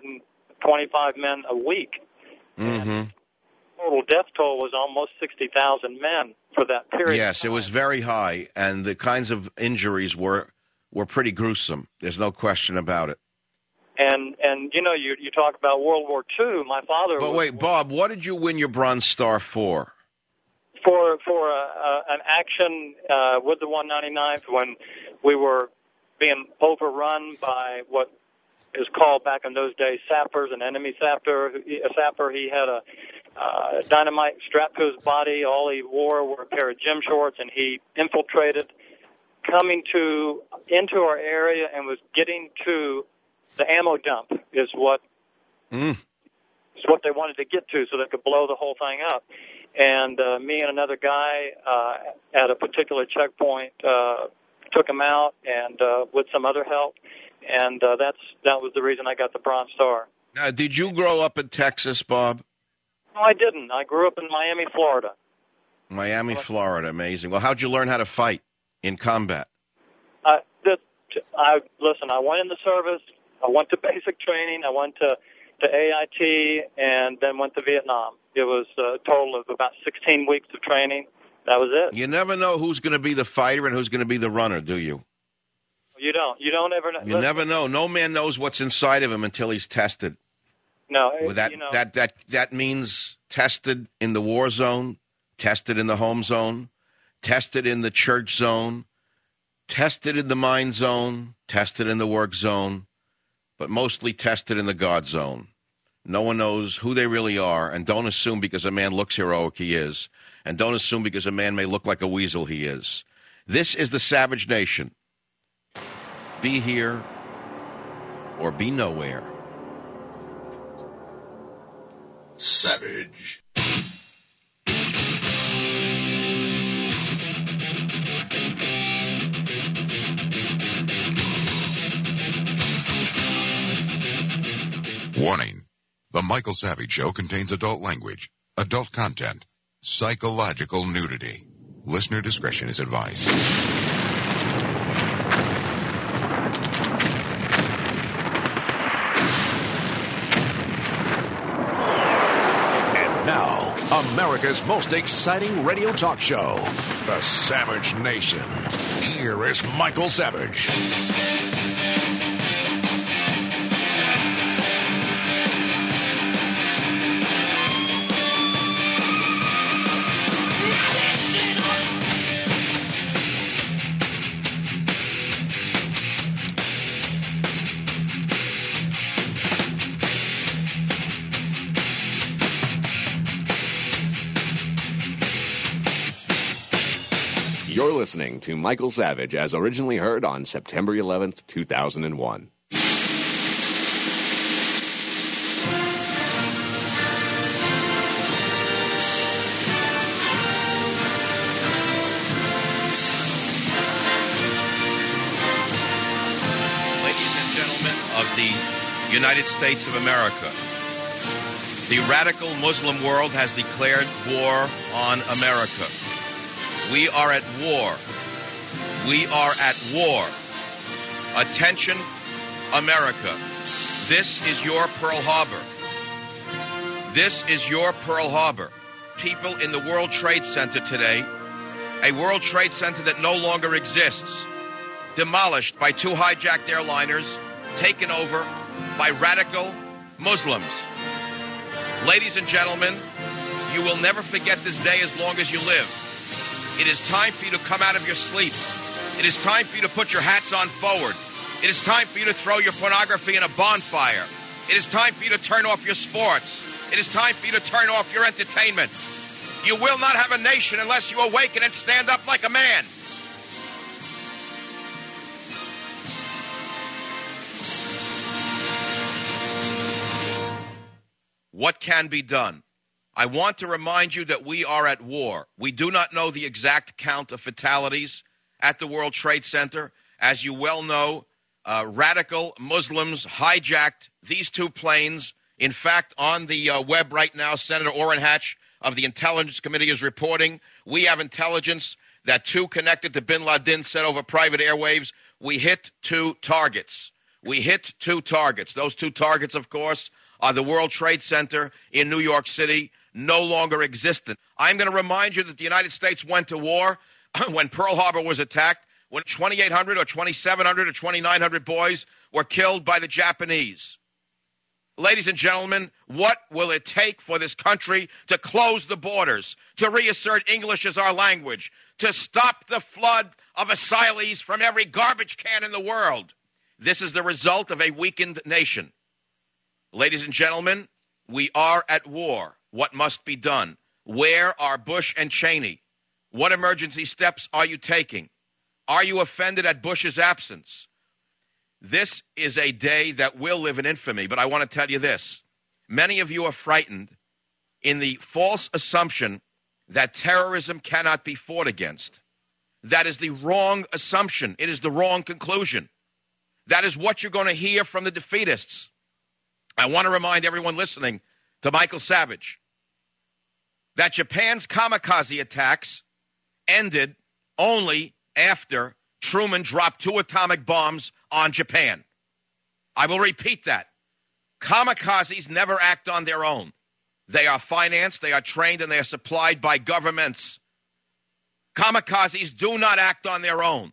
325 men a week. Mm-hmm. Total death toll was almost 60,000 men for that period. Yes, it was very high, and the kinds of injuries were pretty gruesome. There's no question about it. And you know, you talk about World War II. My father. But wait, Bob, what did you win your Bronze Star for? For an action with the 199th when we were being overrun by what is called back in those days sappers, an enemy sapper. A sapper, he had a dynamite strapped to his body. All he wore were a pair of gym shorts, and he infiltrated, coming into our area, and was getting to the ammo dump. Is what they wanted to get to, so they could blow the whole thing up. And me and another guy at a particular checkpoint took him out, and with some other help. And that was the reason I got the Bronze Star. Now, did you grow up in Texas, Bob? No, I didn't. I grew up in Miami, Florida. Miami, Florida. Amazing. Well, how'd you learn how to fight in combat? Listen, I went in the service. I went to basic training. I went to AIT, and then went to Vietnam. It was a total of about 16 weeks of training. That was it. You never know who's going to be the fighter and who's going to be the runner, do you? You don't. You don't ever know. You never know. No man knows what's inside of him until he's tested. No, that means tested in the war zone, tested in the home zone, tested in the church zone, tested in the mind zone, tested in the work zone, but mostly tested in the God zone. No one knows who they really are, and don't assume because a man looks heroic he is, and don't assume because a man may look like a weasel he is. This is the Savage Nation. Be here or be nowhere. Savage. Warning. The Michael Savage Show contains adult language, adult content, psychological nudity. Listener discretion is advised. Now, America's most exciting radio talk show, The Savage Nation. Here is Michael Savage. listening to Michael Savage as originally heard on September 11th, 2001. Ladies and gentlemen of the United States of America, the radical Muslim world has declared war on America. We are at war. We are at war. Attention, America. This is your Pearl Harbor. This is your Pearl Harbor. People in the World Trade Center today, a World Trade Center that no longer exists, demolished by two hijacked airliners, taken over by radical Muslims. Ladies and gentlemen, you will never forget this day as long as you live. It is time for you to come out of your sleep. It is time for you to put your hats on forward. It is time for you to throw your pornography in a bonfire. It is time for you to turn off your sports. It is time for you to turn off your entertainment. You will not have a nation unless you awaken and stand up like a man. What can be done? I want to remind you that we are at war. We do not know the exact count of fatalities at the World Trade Center. As you well know, radical Muslims hijacked these two planes. In fact, on the web right now, Senator Orrin Hatch of the Intelligence Committee is reporting we have intelligence that two connected to bin Laden said over private airwaves, we hit two targets. We hit two targets. Those two targets, of course, are the World Trade Center in New York City, no longer existent. I'm going to remind you that the United States went to war when Pearl Harbor was attacked, when 2,800 or 2,700 or 2,900 boys were killed by the Japanese. Ladies and gentlemen, what will it take for this country to close the borders, to reassert English as our language, to stop the flood of asylees from every garbage can in the world? This is the result of a weakened nation. Ladies and gentlemen, we are at war. What must be done? Where are Bush and Cheney? What emergency steps are you taking? Are you offended at Bush's absence? This is a day that will live in infamy, but I want to tell you this. Many of you are frightened in the false assumption that terrorism cannot be fought against. That is the wrong assumption. It is the wrong conclusion. That is what you're going to hear from the defeatists. I want to remind everyone listening to Michael Savage that Japan's kamikaze attacks ended only after Truman dropped two atomic bombs on Japan. I will repeat that. Kamikazes never act on their own. They are financed, they are trained, and they are supplied by governments. Kamikazes do not act on their own.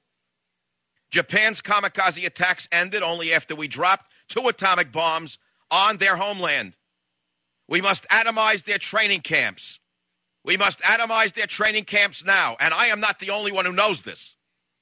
Japan's kamikaze attacks ended only after we dropped two atomic bombs on their homeland. We must atomize their training camps. We must atomize their training camps now. And I am not the only one who knows this.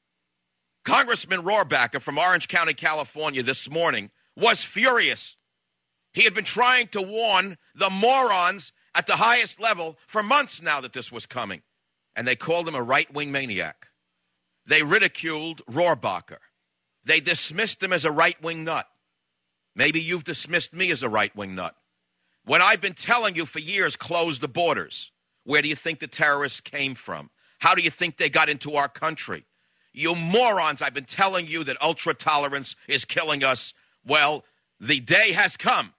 Congressman Rohrabacher from Orange County, California this morning was furious. He had been trying to warn the morons at the highest level for months now that this was coming. And they called him a right-wing maniac. They ridiculed Rohrabacher. They dismissed him as a right-wing nut. Maybe you've dismissed me as a right-wing nut. When I've been telling you for years, close the borders, where do you think the terrorists came from? How do you think they got into our country? You morons, I've been telling you that ultra-tolerance is killing us. Well, the day has come.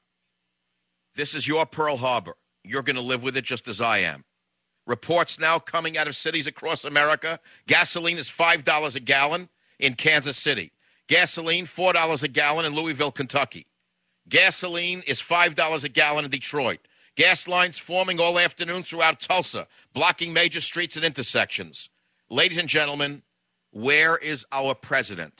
This is your Pearl Harbor. You're going to live with it just as I am. Reports now coming out of cities across America. Gasoline is $5 a gallon in Kansas City. Gasoline, $4 a gallon in Louisville, Kentucky. Gasoline is $5 a gallon in Detroit. Gas lines forming all afternoon throughout Tulsa, blocking major streets and intersections. Ladies and gentlemen, where is our president?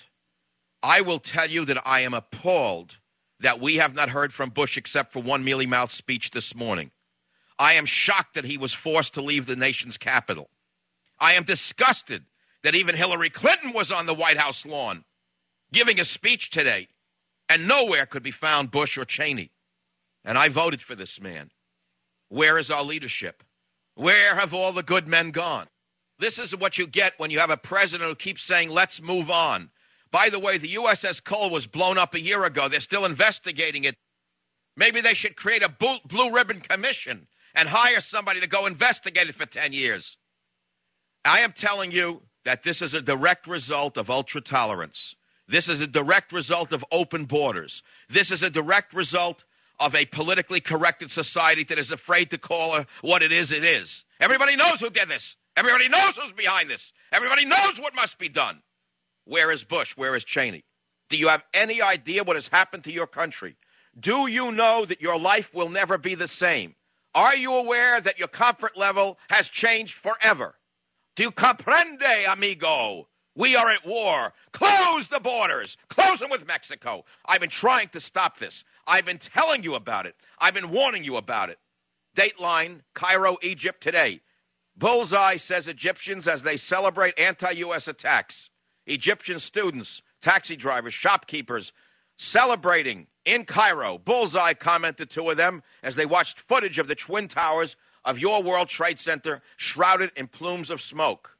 I will tell you that I am appalled that we have not heard from Bush except for one mealy-mouthed speech this morning. I am shocked that he was forced to leave the nation's capital. I am disgusted that even Hillary Clinton was on the White House lawn giving a speech today, and nowhere could be found Bush or Cheney. And I voted for this man. Where is our leadership? Where have all the good men gone? This is what you get when you have a president who keeps saying, let's move on. By the way, the USS Cole was blown up a year ago. They're still investigating it. Maybe they should create a blue ribbon commission and hire somebody to go investigate it for 10 years. I am telling you that this is a direct result of ultra-tolerance. This is a direct result of open borders. This is a direct result of a politically corrected society that is afraid to call it what it is. Everybody knows who did this. Everybody knows who's behind this. Everybody knows what must be done. Where is Bush? Where is Cheney? Do you have any idea what has happened to your country? Do you know that your life will never be the same? Are you aware that your comfort level has changed forever? Do you comprende, amigo? We are at war. Close the borders. Close them with Mexico. I've been trying to stop this. I've been telling you about it. I've been warning you about it. Dateline, Cairo, Egypt today. Bullseye says Egyptians as they celebrate anti-U.S. attacks. Egyptian students, taxi drivers, shopkeepers celebrating in Cairo. Bullseye commented two of them as they watched footage of the Twin Towers of your World Trade Center shrouded in plumes of smoke.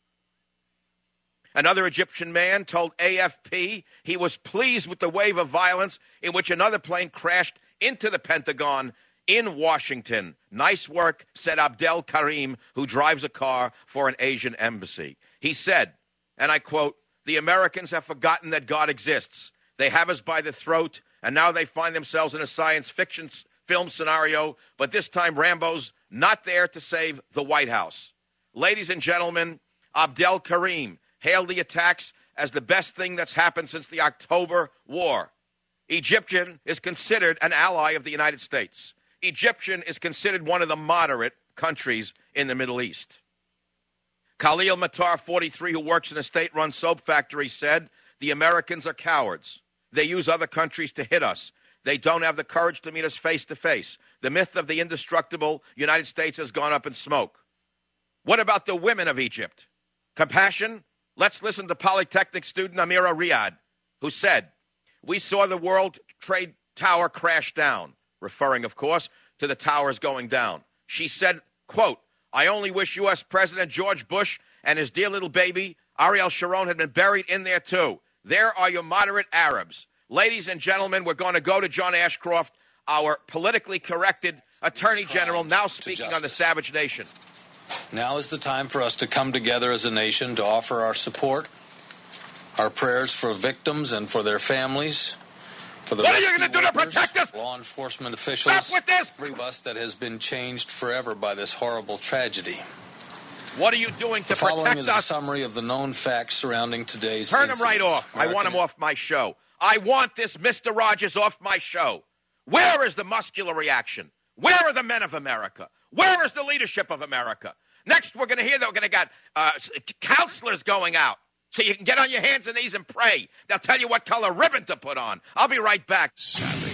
Another Egyptian man told AFP he was pleased with the wave of violence in which another plane crashed into the Pentagon in Washington. Nice work, said Abdel Karim, who drives a car for an Asian embassy. He said, and I quote, "The Americans have forgotten that God exists. They have us by the throat, and now they find themselves in a science fiction film scenario, but this time Rambo's not there to save the White House." Ladies and gentlemen, Abdel Karim hailed the attacks as the best thing that's happened since the October War. Egyptian is considered an ally of the United States. Egyptian is considered one of the moderate countries in the Middle East. Khalil Matar, 43, who works in a state-run soap factory, said, "The Americans are cowards. They use other countries to hit us. They don't have the courage to meet us face to face. The myth of the indestructible United States has gone up in smoke." What about the women of Egypt? Compassion? Let's listen to Polytechnic student Amira Riyad, who said, "We saw the World Trade Tower crash down," referring, of course, to the towers going down. She said, quote, "I only wish U.S. President George Bush and his dear little baby, Ariel Sharon, had been buried in there too. There are your moderate Arabs." Ladies and gentlemen, we're going to go to John Ashcroft, our politically corrected Attorney General, now speaking on the Savage Nation. Now is the time for us to come together as a nation to offer our support, our prayers for victims and for their families, for the what are you going to do to protect us? Law enforcement officials. Stop with this! Every bus that has been changed forever by this horrible tragedy. What are you doing to protect us? The following is a summary of the known facts surrounding today's Turn incidents. him right off. I want him off my show. I want this Mr. Rogers off my show. Where is the muscular reaction? Where are the men of America? Where is the leadership of America? Next, we're going to hear that we're going to get counselors going out so you can get on your hands and knees and pray. They'll tell you what color ribbon to put on. I'll be right back. Savage.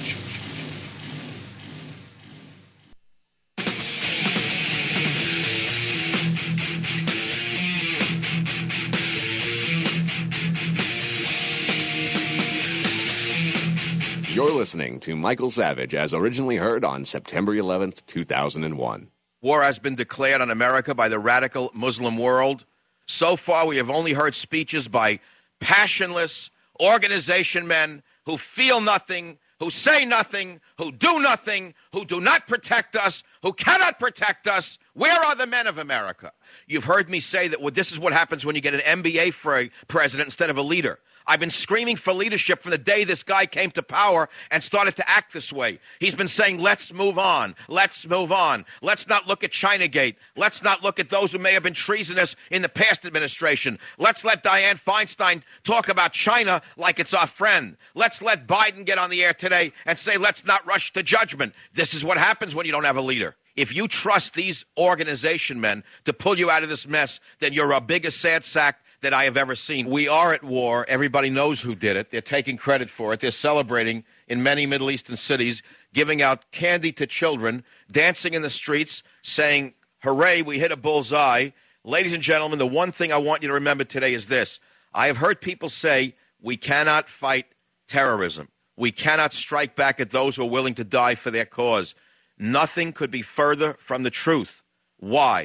You're listening to Michael Savage, as originally heard on September 11th, 2001. War has been declared on America by the radical Muslim world. So far, we have only heard speeches by passionless organization men who feel nothing, who say nothing, who do nothing, who do not protect us, who cannot protect us. Where are the men of America? You've heard me say that this is what happens when you get an MBA for a president instead of a leader. I've been screaming for leadership from the day this guy came to power and started to act this way. He's been saying, let's move on. Let's move on. Let's not look at Chinagate. Let's not look at those who may have been treasonous in the past administration. Let's let Dianne Feinstein talk about China like it's our friend. Let's let Biden get on the air today and say, let's not rush to judgment. This is what happens when you don't have a leader. If you trust these organization men to pull you out of this mess, then you're our biggest sad sack that I have ever seen. We are at war. Everybody knows who did it. They're taking credit for it. They're celebrating in many Middle Eastern cities, giving out candy to children, dancing in the streets, saying, hooray, we hit a bullseye. Ladies and gentlemen, the one thing I want you to remember today is this. I have heard people say we cannot fight terrorism. We cannot strike back at those who are willing to die for their cause. Nothing could be further from the truth. Why?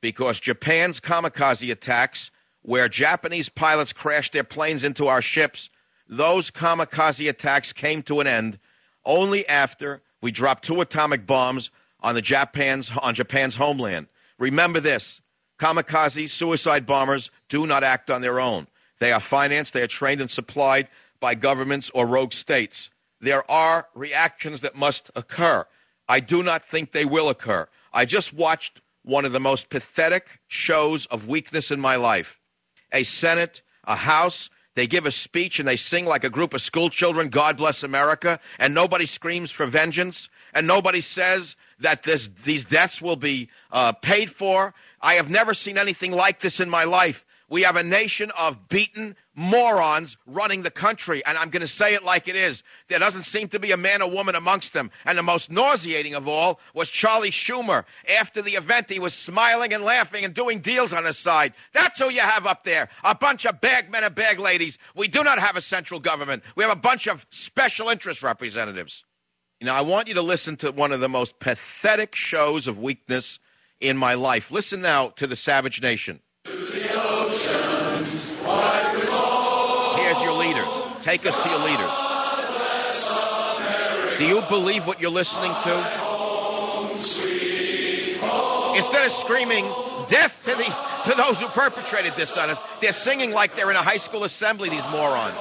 because Japan's kamikaze attacks, where Japanese pilots crashed their planes into our ships, those kamikaze attacks came to an end only after we dropped 2 atomic bombs on Japan's homeland. Remember this. Kamikaze suicide bombers do not act on their own. They are financed, they are trained and supplied by governments or rogue states. There are reactions that must occur. I do not think they will occur. I just watched one of the most pathetic shows of weakness in my life. A Senate, a House, they give a speech and they sing like a group of school children, God bless America, and nobody screams for vengeance, and nobody says that these deaths will be paid for. I have never seen anything like this in my life. We have a nation of beaten morons running the country, and I'm going to say it like it is. There doesn't seem to be a man or woman amongst them. And the most nauseating of all was Charlie Schumer. After the event, he was smiling and laughing and doing deals on his side. That's who you have up there, a bunch of bag men and bag ladies. We do not have a central government. We have a bunch of special interest representatives. Now, I want you to listen to one of the most pathetic shows of weakness in my life. Listen now to the Savage Nation. Here's your leader. Take us to your leaders. Do you believe what you're listening to? Instead of screaming death to those who perpetrated this on us, they're singing like they're in a high school assembly, these morons.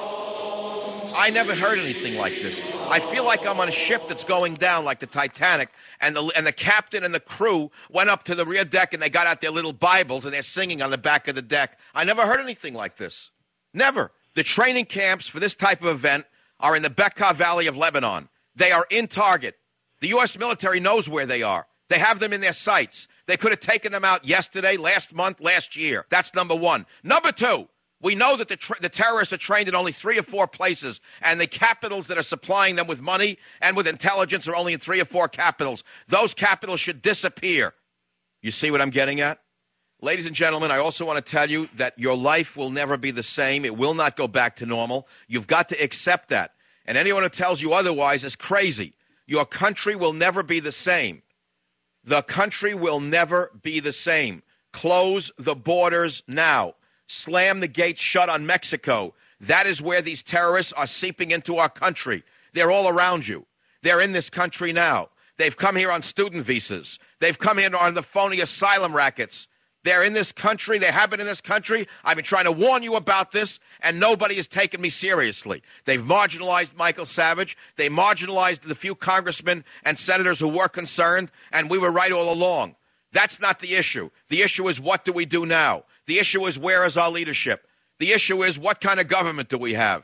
I never heard anything like this. I feel like I'm on a ship that's going down like the Titanic, and the captain and the crew went up to the rear deck and they got out their little Bibles and they're singing on the back of the deck. I never heard anything like this. Never. The training camps for this type of event are in the Bekaa Valley of Lebanon. They are in target. The U.S. military knows where they are. They have them in their sights. They could have taken them out yesterday, last month, last year. That's number one. Number two, we know that the terrorists are trained in only 3 or 4 places, and the capitals that are supplying them with money and with intelligence are only in 3 or 4 capitals. Those capitals should disappear. You see what I'm getting at? Ladies and gentlemen, I also want to tell you that your life will never be the same. It will not go back to normal. You've got to accept that. And anyone who tells you otherwise is crazy. Your country will never be the same. The country will never be the same. Close the borders now. Slam the gates shut on Mexico. That is where these terrorists are seeping into our country. They're all around you. They're in this country now. They've come here on student visas. They've come here on the phony asylum rackets. They're in this country. They have been in this country. I've been trying to warn you about this, and nobody has taken me seriously. They've marginalized Michael Savage. They marginalized the few congressmen and senators who were concerned, and we were right all along. That's not the issue. The issue is, what do we do now? The issue is, where is our leadership? The issue is, what kind of government do we have?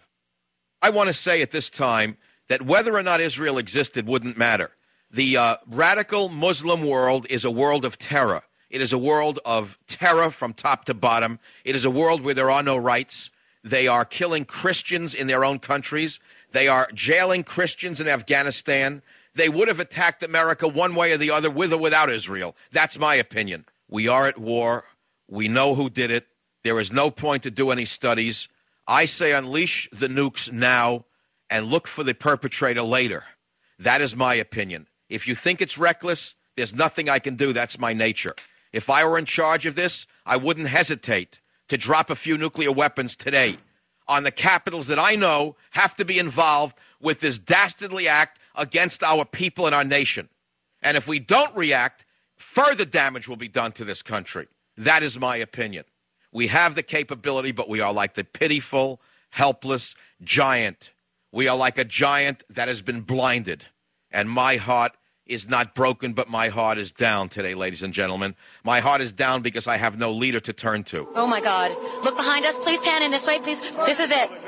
I want to say at this time that whether or not Israel existed wouldn't matter. The radical Muslim world is a world of terror. It is a world of terror from top to bottom. It is a world where there are no rights. They are killing Christians in their own countries. They are jailing Christians in Afghanistan. They would have attacked America one way or the other, with or without Israel. That's my opinion. We are at war. We know who did it. There is no point to do any studies. I say unleash the nukes now and look for the perpetrator later. That is my opinion. If you think it's reckless, there's nothing I can do. That's my nature. If I were in charge of this, I wouldn't hesitate to drop a few nuclear weapons today on the capitals that I know have to be involved with this dastardly act against our people and our nation. And if we don't react, further damage will be done to this country. That is my opinion. We have the capability, but we are like the pitiful, helpless giant. We are like a giant that has been blinded. And my heart is not broken, but my heart is down today, ladies and gentlemen. My heart is down because I have no leader to turn to. Oh, my God. Look behind us. Please pan in this way, please. This is it.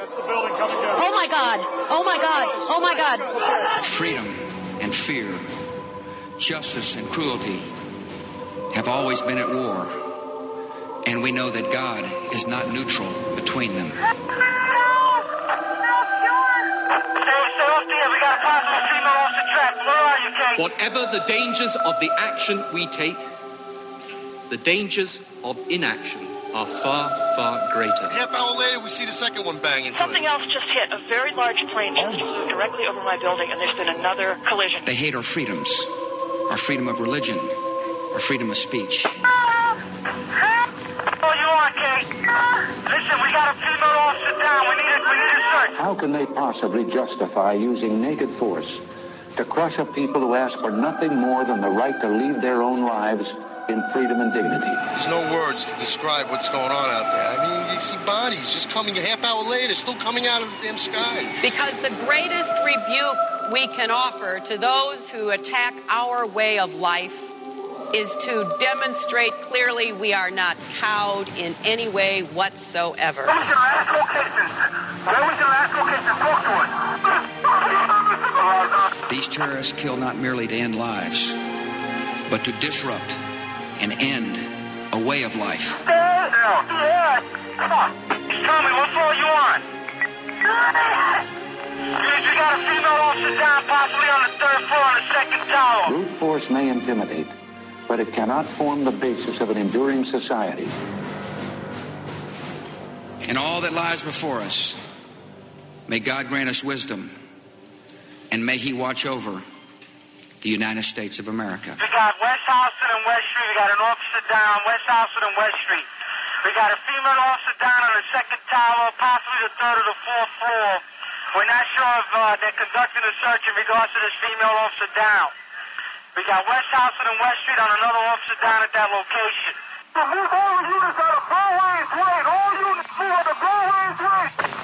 Oh, my God. Oh, my God. Oh, my God. Freedom and fear, justice and cruelty have always been at war. And we know that God is not neutral between them. Whatever the dangers of the action we take, the dangers of inaction are far, far greater. Half hour later, we see the second one bang into Something else just hit. A very large plane just flew directly over my building, and there's been another collision. They hate our freedoms, our freedom of religion, our freedom of speech. Listen, we got a female officer down. We need a search. How can they possibly justify using naked force to crush a people who ask for nothing more than the right to lead their own lives in freedom and dignity? There's no words to describe what's going on out there. I mean, you see bodies just coming a half hour later, still coming out of the damn sky. Because the greatest rebuke we can offer to those who attack our way of life is to demonstrate clearly we are not cowed in any way whatsoever. Where was your last location? Talk to us. These terrorists kill not merely to end lives, but to disrupt and end a way of life. Yeah. Come on. Tell me, what floor are you on? You got a female officer down, possibly on the 3rd floor on the 2nd tower. Brute force may intimidate, but it cannot form the basis of an enduring society. In all that lies before us, may God grant us wisdom, and may He watch over the United States of America. We got West Houston and West Street. We got an officer down, West Houston and West Street. We got a female officer down on the 2nd tower, possibly the 3rd or the 4th floor. We're not sure if they're conducting a search in regards to this female officer down. We got West Houston and West Street on another officer down at that location. All units are the Bowways Way. All units are the Bowways Way.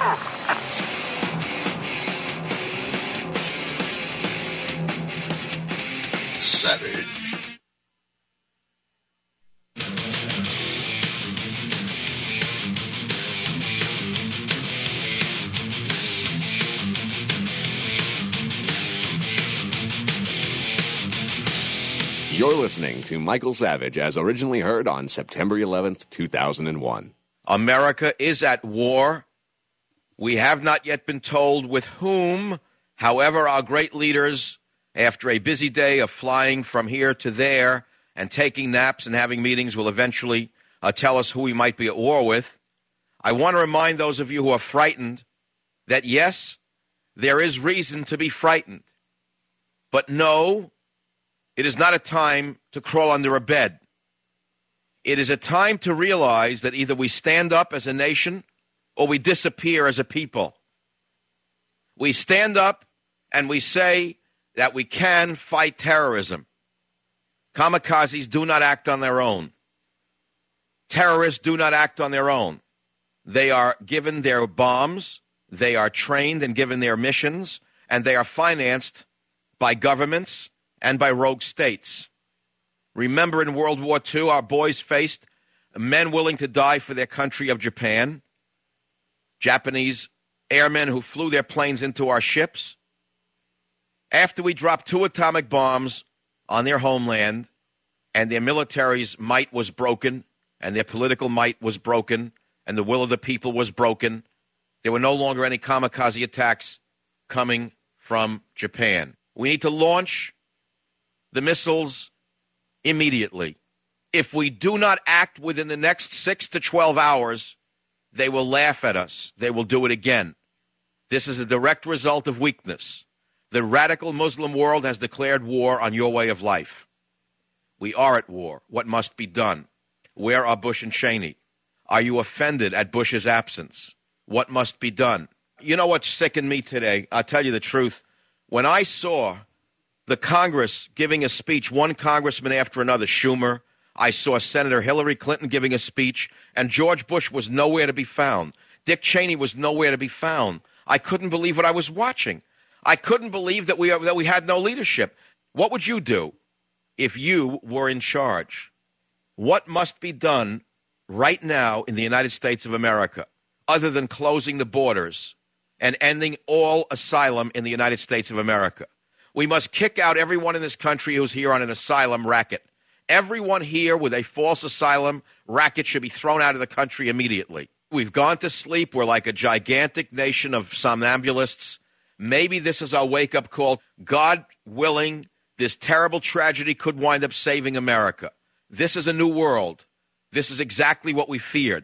Savage. You're listening to Michael Savage as originally heard on September 11th, 2001. America is at war. We have not yet been told with whom. However, our great leaders, after a busy day of flying from here to there and taking naps and having meetings, will eventually tell us who we might be at war with. I want to remind those of you who are frightened that, yes, there is reason to be frightened. But no, it is not a time to crawl under a bed. It is a time to realize that either we stand up as a nation or we disappear as a people. We stand up and we say that we can fight terrorism. Kamikazes do not act on their own. Terrorists do not act on their own. They are given their bombs, they are trained and given their missions, and they are financed by governments and by rogue states. Remember, in World War II, our boys faced men willing to die for their country of Japan, Japanese airmen who flew their planes into our ships. After we dropped 2 atomic bombs on their homeland, and their military's might was broken, and their political might was broken, and the will of the people was broken, there were no longer any kamikaze attacks coming from Japan. We need to launch the missiles immediately. If we do not act within the next 6 to 12 hours, they will laugh at us. They will do it again. This is a direct result of weakness. The radical Muslim world has declared war on your way of life. We are at war. What must be done? Where are Bush and Cheney? Are you offended at Bush's absence? What must be done? You know what sickened me today? I'll tell you the truth. When I saw the Congress giving a speech, one congressman after another, Schumer, I saw Senator Hillary Clinton giving a speech, and George Bush was nowhere to be found. Dick Cheney was nowhere to be found. I couldn't believe what I was watching. I couldn't believe that we had no leadership. What would you do if you were in charge? What must be done right now in the United States of America, other than closing the borders and ending all asylum in the United States of America? We must kick out everyone in this country who's here on an asylum racket. Everyone here with a false asylum racket should be thrown out of the country immediately. We've gone to sleep. We're like a gigantic nation of somnambulists. Maybe this is our wake-up call. God willing, this terrible tragedy could wind up saving America. This is a new world. This is exactly what we feared.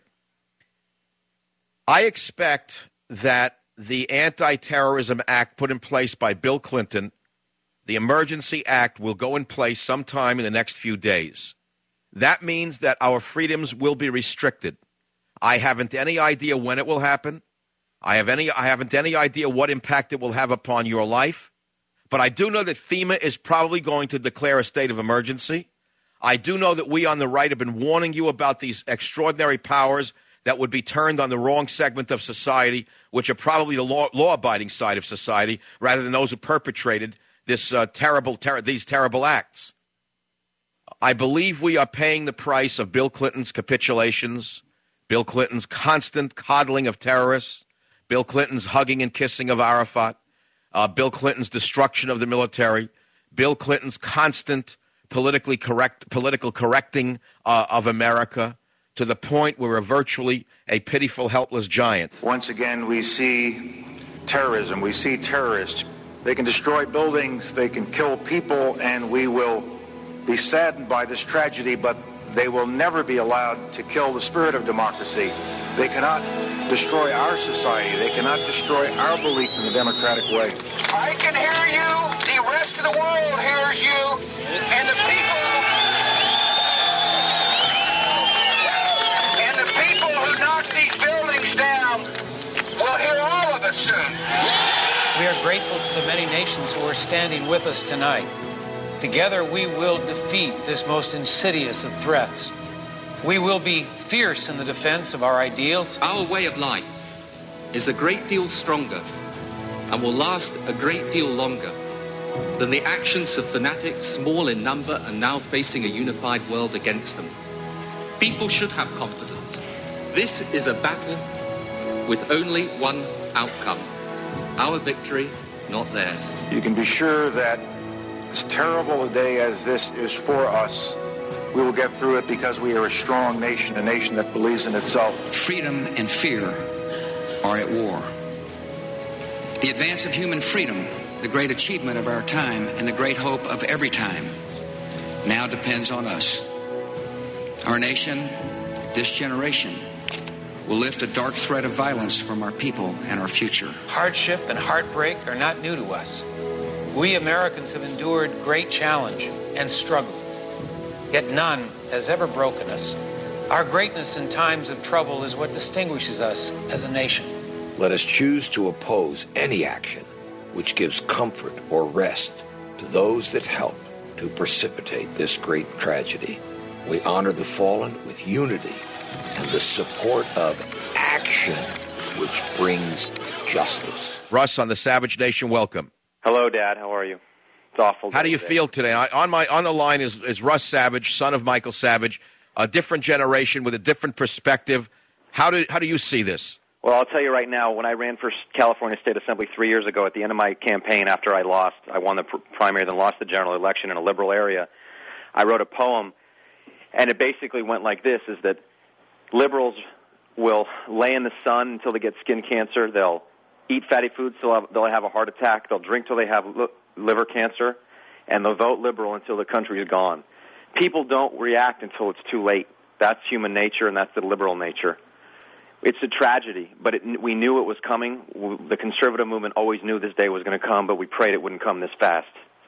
I expect that the Anti-Terrorism Act put in place by Bill Clinton, the Emergency Act, will go in place sometime in the next few days. That means that our freedoms will be restricted. I haven't any idea when it will happen. I haven't any idea what impact it will have upon your life. But I do know that FEMA is probably going to declare a state of emergency. I do know that we on the right have been warning you about these extraordinary powers that would be turned on the wrong segment of society, which are probably the law-abiding side of society, rather than those who perpetrated this these terrible acts. I believe we are paying the price of Bill Clinton's capitulations, Bill Clinton's constant coddling of terrorists, Bill Clinton's hugging and kissing of Arafat, Bill Clinton's destruction of the military, Bill Clinton's constant political correcting of America, to the point where we're virtually a pitiful, helpless giant. Once again, we see terrorism. We see terrorists. They can destroy buildings, they can kill people, and we will be saddened by this tragedy, but they will never be allowed to kill the spirit of democracy. They cannot destroy our society. They cannot destroy our belief in the democratic way. I can hear you. The rest of the world hears you. And the people who knock these buildings down will hear all of us soon. We are grateful to the many nations who are standing with us tonight. Together we will defeat this most insidious of threats. We will be fierce in the defense of our ideals. Our way of life is a great deal stronger and will last a great deal longer than the actions of fanatics, small in number and now facing a unified world against them. People should have confidence. This is a battle with only one outcome. Our victory, not theirs. You can be sure that as terrible a day as this is for us, we will get through it because we are a strong nation, a nation that believes in itself. Freedom and fear are at war. The advance of human freedom, the great achievement of our time and the great hope of every time, now depends on us. Our nation, this generation, will lift a dark thread of violence from our people and our future. Hardship and heartbreak are not new to us. We Americans have endured great challenge and struggle, yet none has ever broken us. Our greatness in times of trouble is what distinguishes us as a nation. Let us choose to oppose any action which gives comfort or rest to those that help to precipitate this great tragedy. We honor the fallen with unity and the support of action which brings justice. Russ on the Savage Nation, welcome. Hello, Dad. How are you? It's awful. How do you feel today? On the line is Russ Savage, son of Michael Savage, a different generation with a different perspective. How do you see this? Well, I'll tell you right now, when I ran for California State Assembly 3 years ago, at the end of my campaign after I won the primary, then lost the general election in a liberal area, I wrote a poem, and it basically went like this, is that liberals will lay in the sun until they get skin cancer, they'll eat fatty foods till they'll have a heart attack, they'll drink till they have liver cancer, and they'll vote liberal until the country is gone. People don't react until it's too late. That's human nature, and that's the liberal nature. It's a tragedy, but we knew it was coming. The conservative movement always knew this day was going to come, but we prayed it wouldn't come this fast.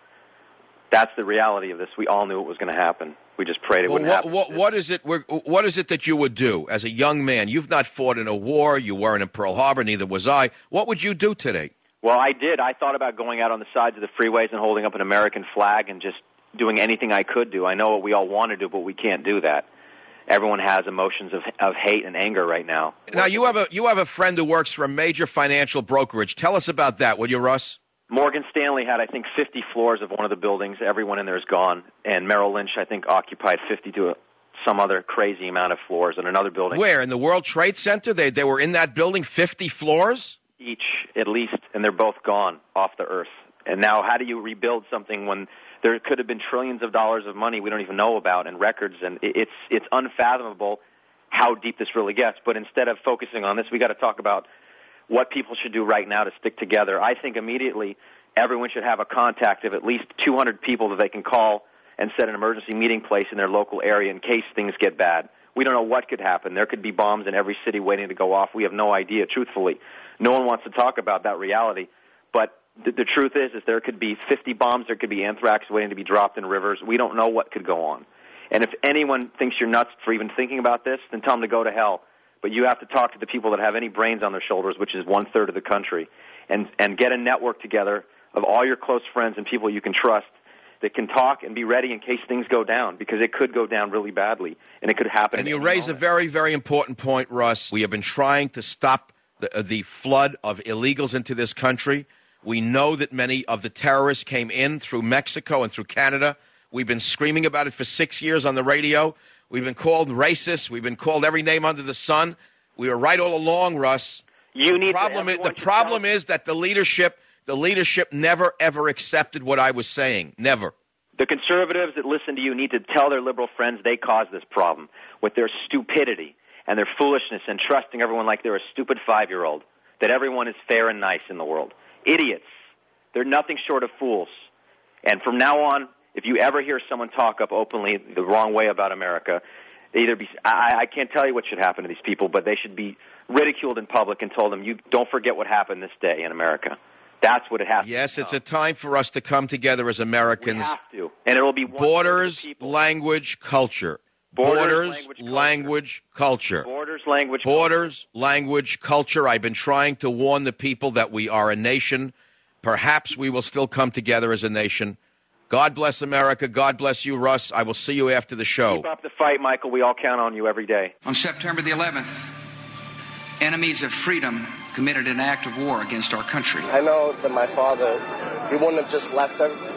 That's the reality of this. We all knew it was going to happen. We just prayed it wouldn't happen. What is it that you would do as a young man? You've not fought in a war. You weren't in Pearl Harbor. Neither was I. What would you do today? Well, I did. I thought about going out on the sides of the freeways and holding up an American flag and just doing anything I could do. I know what we all want to do, but we can't do that. Everyone has emotions of hate and anger right now. Now, you have a friend who works for a major financial brokerage. Tell us about that, will you, Russ? Morgan Stanley had, I think, 50 floors of one of the buildings. Everyone in there is gone. And Merrill Lynch, I think, occupied 50 to some other crazy amount of floors in another building. Where? In the World Trade Center? They were in that building, 50 floors? Each, at least, and they're both gone off the earth. And now how do you rebuild something when there could have been trillions of dollars of money we don't even know about and records, and it's unfathomable how deep this really gets. But instead of focusing on this, we got to talk about what people should do right now to stick together. I think immediately everyone should have a contact of at least 200 people that they can call and set an emergency meeting place in their local area in case things get bad. We don't know what could happen. There could be bombs in every city waiting to go off. We have no idea, truthfully. No one wants to talk about that reality. But the truth is there could be 50 bombs. There could be anthrax waiting to be dropped in rivers. We don't know what could go on. And if anyone thinks you're nuts for even thinking about this, then tell them to go to hell. but you have to talk to the people that have any brains on their shoulders, which is 1/3 of the country, and get a network together of all your close friends and people you can trust that can talk and be ready in case things go down, because it could go down really badly, and it could happen. And you raise a very, very important point, Russ. We have been trying to stop the flood of illegals into this country. We know that many of the terrorists came in through Mexico and through Canada. We've been screaming about it for 6 years on the radio. We've been called racist. We've been called every name under the sun. We were right all along, Russ. The problem is that the leadership never, ever accepted what I was saying. Never. The conservatives that listen to you need to tell their liberal friends they caused this problem with their stupidity and their foolishness and trusting everyone like they're a stupid 5-year-old, that everyone is fair and nice in the world. Idiots. They're nothing short of fools. And from now on, if you ever hear someone talk up openly the wrong way about America, I can't tell you what should happen to these people, but they should be ridiculed in public and told them, you don't forget what happened this day in America. That's what it has to be. Yes, it's a time for us to come together as Americans. We have to. And it'll be borders, language, culture. Borders, language, culture. Borders, language, culture. I've been trying to warn the people that we are a nation. Perhaps we will still come together as a nation. God bless America. God bless you, Russ. I will see you after the show. Keep up the fight, Michael. We all count on you every day. On September the 11th, enemies of freedom committed an act of war against our country. I know that my father, he wouldn't have just left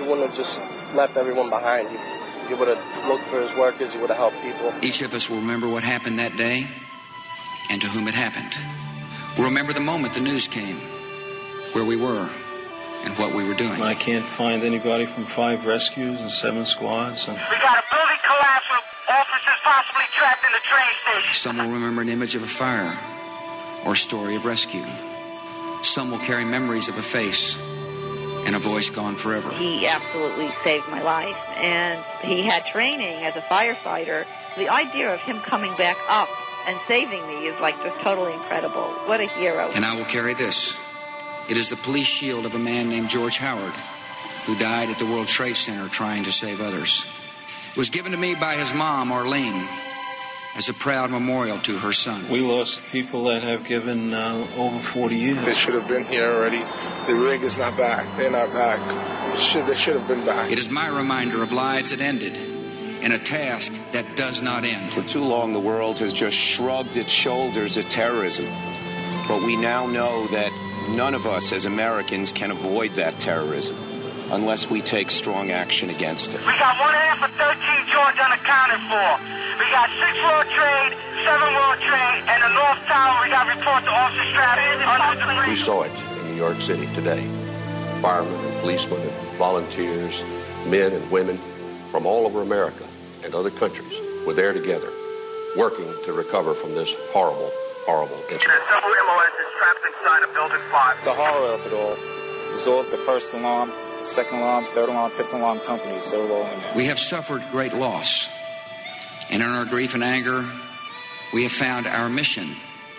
everyone behind. He would have looked for his workers. He would have helped people. Each of us will remember what happened that day and to whom it happened. We'll remember the moment the news came, where we were, and what we were doing. I can't find anybody from 5 rescues and 7 squads. We got a building collapse with officers possibly trapped in the train station. Some will remember an image of a fire or a story of rescue. Some will carry memories of a face and a voice gone forever. He absolutely saved my life, and he had training as a firefighter. The idea of him coming back up and saving me is like just totally incredible. What a hero. And I will carry this. It is the police shield of a man named George Howard, who died at the World Trade Center trying to save others. It was given to me by his mom, Arlene, as a proud memorial to her son. We lost people that have given over 40 years. They should have been here already. The rig is not back. They're not back. They should have been back. It is my reminder of lives that ended in a task that does not end. For too long, the world has just shrugged its shoulders at terrorism. But we now know that none of us as Americans can avoid that terrorism unless we take strong action against it. We got 1/2 of 13 George unaccounted for. We got 6 World Trade, 7 World Trade, and the North Tower. We got reports of officer strapped under the We saw it in New York City today. Firemen and policemen and volunteers, men and women from all over America and other countries were there together, working to recover from this horrible, horrible incident. Several MOS is trapped inside of Building 5. The horror of it all is all the first alarm, second alarm, third alarm, fifth alarm companies. They're all in there. We have suffered great loss. And in our grief and anger, we have found our mission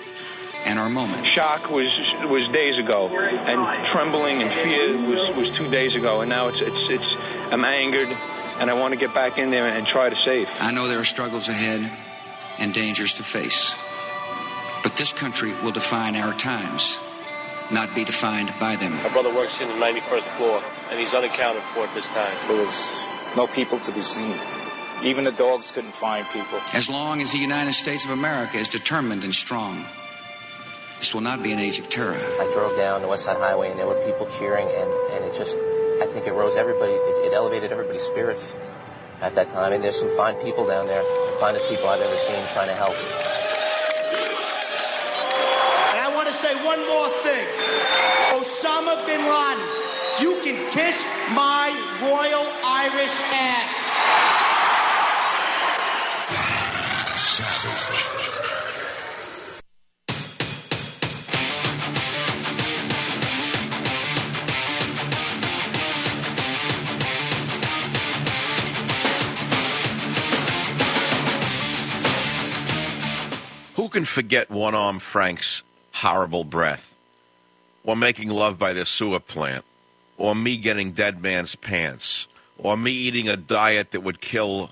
and our moment. Shock was days ago, and trembling and fear was 2 days ago, and now I'm angered, and I want to get back in there and try to save. I know there are struggles ahead and dangers to face, but this country will define our times, not be defined by them. My brother works in the 91st floor, and he's unaccounted for at this time. There was no people to be seen. Even the dogs couldn't find people. As long as the United States of America is determined and strong, this will not be an age of terror. I drove down the West Side Highway, and there were people cheering, and it just, I think it rose everybody, it elevated everybody's spirits at that time. And there's some fine people down there, the finest people I've ever seen trying to help. And I want to say one more thing. Osama bin Laden, you can kiss my Royal Irish ass. Who can forget One-Armed Frank's horrible breath? Or making love by the sewer plant? Or me getting dead man's pants? Or me eating a diet that would kill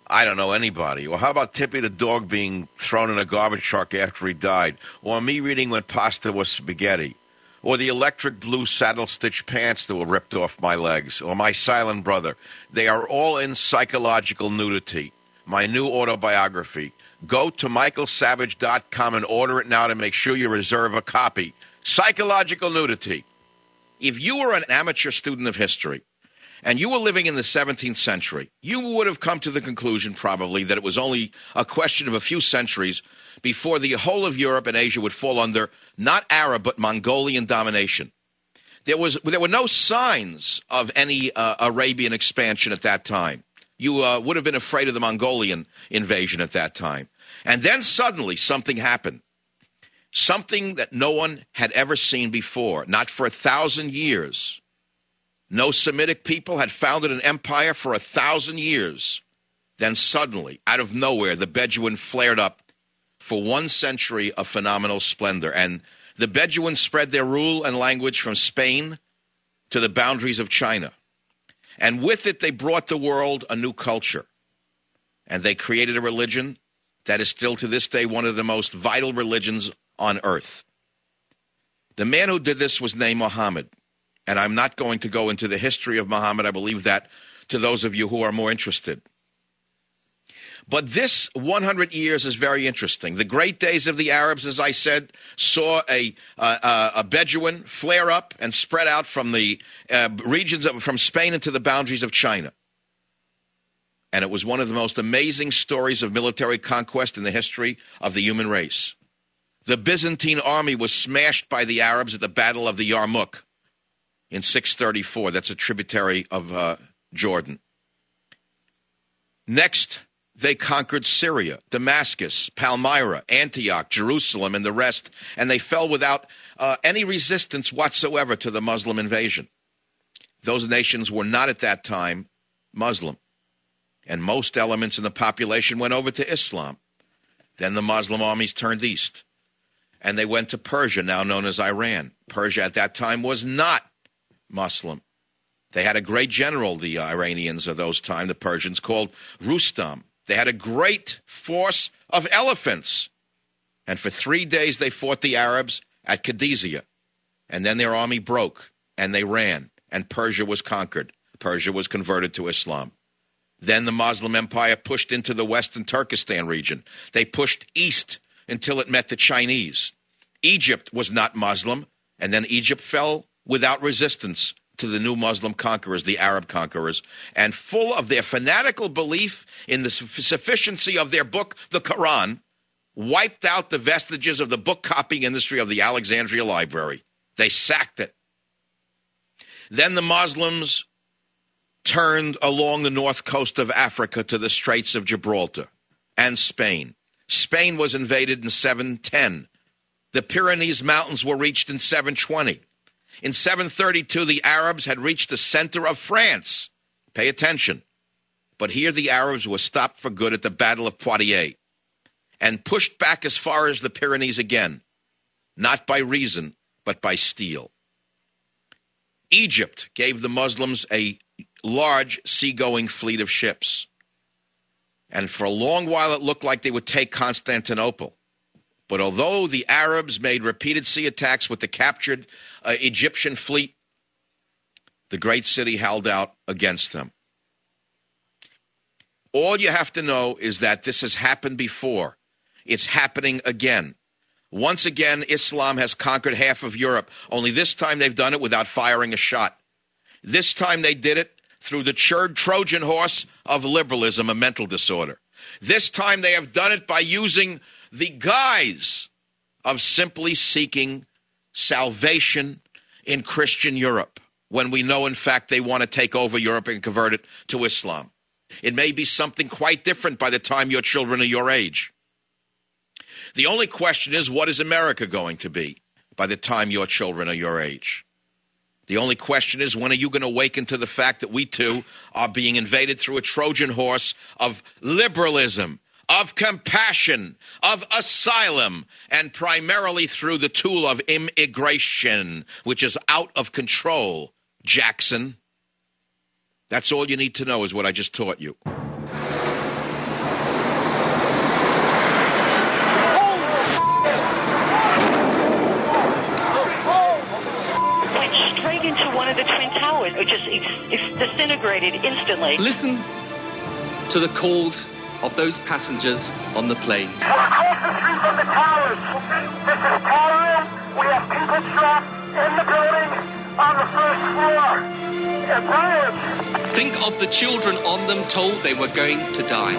I don't know anybody. Or how about Tippy the dog being thrown in a garbage truck after he died? Or me reading when pasta was spaghetti? Or the electric blue saddle-stitch pants that were ripped off my legs? Or my silent brother? They are all in Psychological Nudity, my new autobiography. Go to michaelsavage.com and order it now to make sure you reserve a copy. Psychological Nudity. If you were an amateur student of history and you were living in the 17th century, you would have come to the conclusion probably that it was only a question of a few centuries before the whole of Europe and Asia would fall under not Arab but Mongolian domination. There were no signs of any Arabian expansion at that time. You would have been afraid of the Mongolian invasion at that time. And then suddenly something happened. Something that no one had ever seen before, not for 1,000 years. No Semitic people had founded an empire for 1,000 years. Then suddenly, out of nowhere, the Bedouin flared up for 1 century of phenomenal splendor. And the Bedouins spread their rule and language from Spain to the boundaries of China. And with it, they brought the world a new culture. And they created a religion that is still to this day one of the most vital religions on earth. The man who did this was named Muhammad. And I'm not going to go into the history of Muhammad. I believe that to those of you who are more interested. But this 100 years is very interesting. The great days of the Arabs, as I said, saw a Bedouin flare up and spread out from the regions from Spain into the boundaries of China. And it was one of the most amazing stories of military conquest in the history of the human race. The Byzantine army was smashed by the Arabs at the Battle of the Yarmouk in 634. That's a tributary of Jordan. Next, they conquered Syria, Damascus, Palmyra, Antioch, Jerusalem, and the rest, and they fell without any resistance whatsoever to the Muslim invasion. Those nations were not at that time Muslim, and most elements in the population went over to Islam. Then the Muslim armies turned east, and they went to Persia, now known as Iran. Persia at that time was not Muslim. They had a great general, the Iranians of those time, the Persians, called Rustam. They had a great force of elephants. And for 3 days they fought the Arabs at Qadisiyah. And then their army broke, and they ran, and Persia was conquered. Persia was converted to Islam. Then the Muslim Empire pushed into the western Turkestan region. They pushed east until it met the Chinese. Egypt was not Muslim, and then Egypt fell without resistance to the new Muslim conquerors, the Arab conquerors, and full of their fanatical belief in the sufficiency of their book, the Quran, wiped out the vestiges of the book copying industry of the Alexandria Library. They sacked it. Then the Muslims turned along the north coast of Africa to the Straits of Gibraltar and Spain. Spain was invaded in 710. The Pyrenees Mountains were reached in 720. In 732, the Arabs had reached the center of France. Pay attention. But here the Arabs were stopped for good at the Battle of Poitiers and pushed back as far as the Pyrenees again, not by reason, but by steel. Egypt gave the Muslims a large seagoing fleet of ships. And for a long while it looked like they would take Constantinople. But although the Arabs made repeated sea attacks with the captured Egyptian fleet, the great city held out against them. All you have to know is that this has happened before. It's happening again. Once again, Islam has conquered half of Europe. Only this time they've done it without firing a shot. This time they did it through the Trojan horse of liberalism, a mental disorder. This time they have done it by using the guise of simply seeking salvation in Christian Europe, when we know, in fact, they want to take over Europe and convert it to Islam. It may be something quite different by the time your children are your age. The only question is, what is America going to be by the time your children are your age? The only question is, when are you going to awaken to the fact that we too are being invaded through a Trojan horse of liberalism, of compassion, of asylum, and primarily through the tool of immigration, which is out of control, Jackson. That's all you need to know is what I just taught you. into one of the Twin Towers. It just it's disintegrated instantly. Listen to the calls of those passengers on the planes. We're across the street from the towers. This is Tower. We have people trapped in the building on the first floor. Think of the children on them told they were going to die.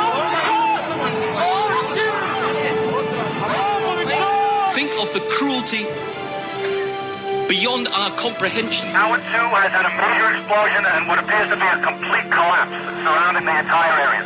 Think of the cruelty beyond our comprehension. Tower 2 has had a major explosion and what appears to be a complete collapse surrounding the entire area.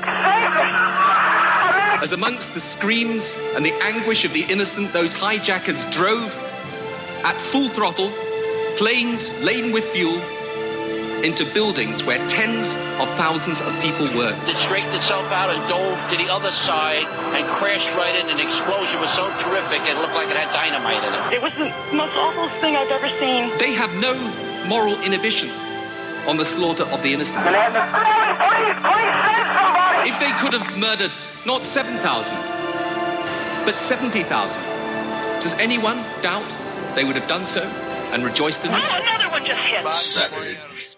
As amongst the screams and the anguish of the innocent, those hijackers drove at full throttle, planes laden with fuel, into buildings where tens of thousands of people worked. It straightened itself out and dove to the other side and crashed right in. An explosion was so terrific it looked like it had dynamite in it. It was the most awful thing I've ever seen. They have no moral inhibition on the slaughter of the innocent. Please save somebody! If they could have murdered not 7,000, but 70,000, does anyone doubt they would have done so and rejoiced in it? Oh, another one just hit. Savage.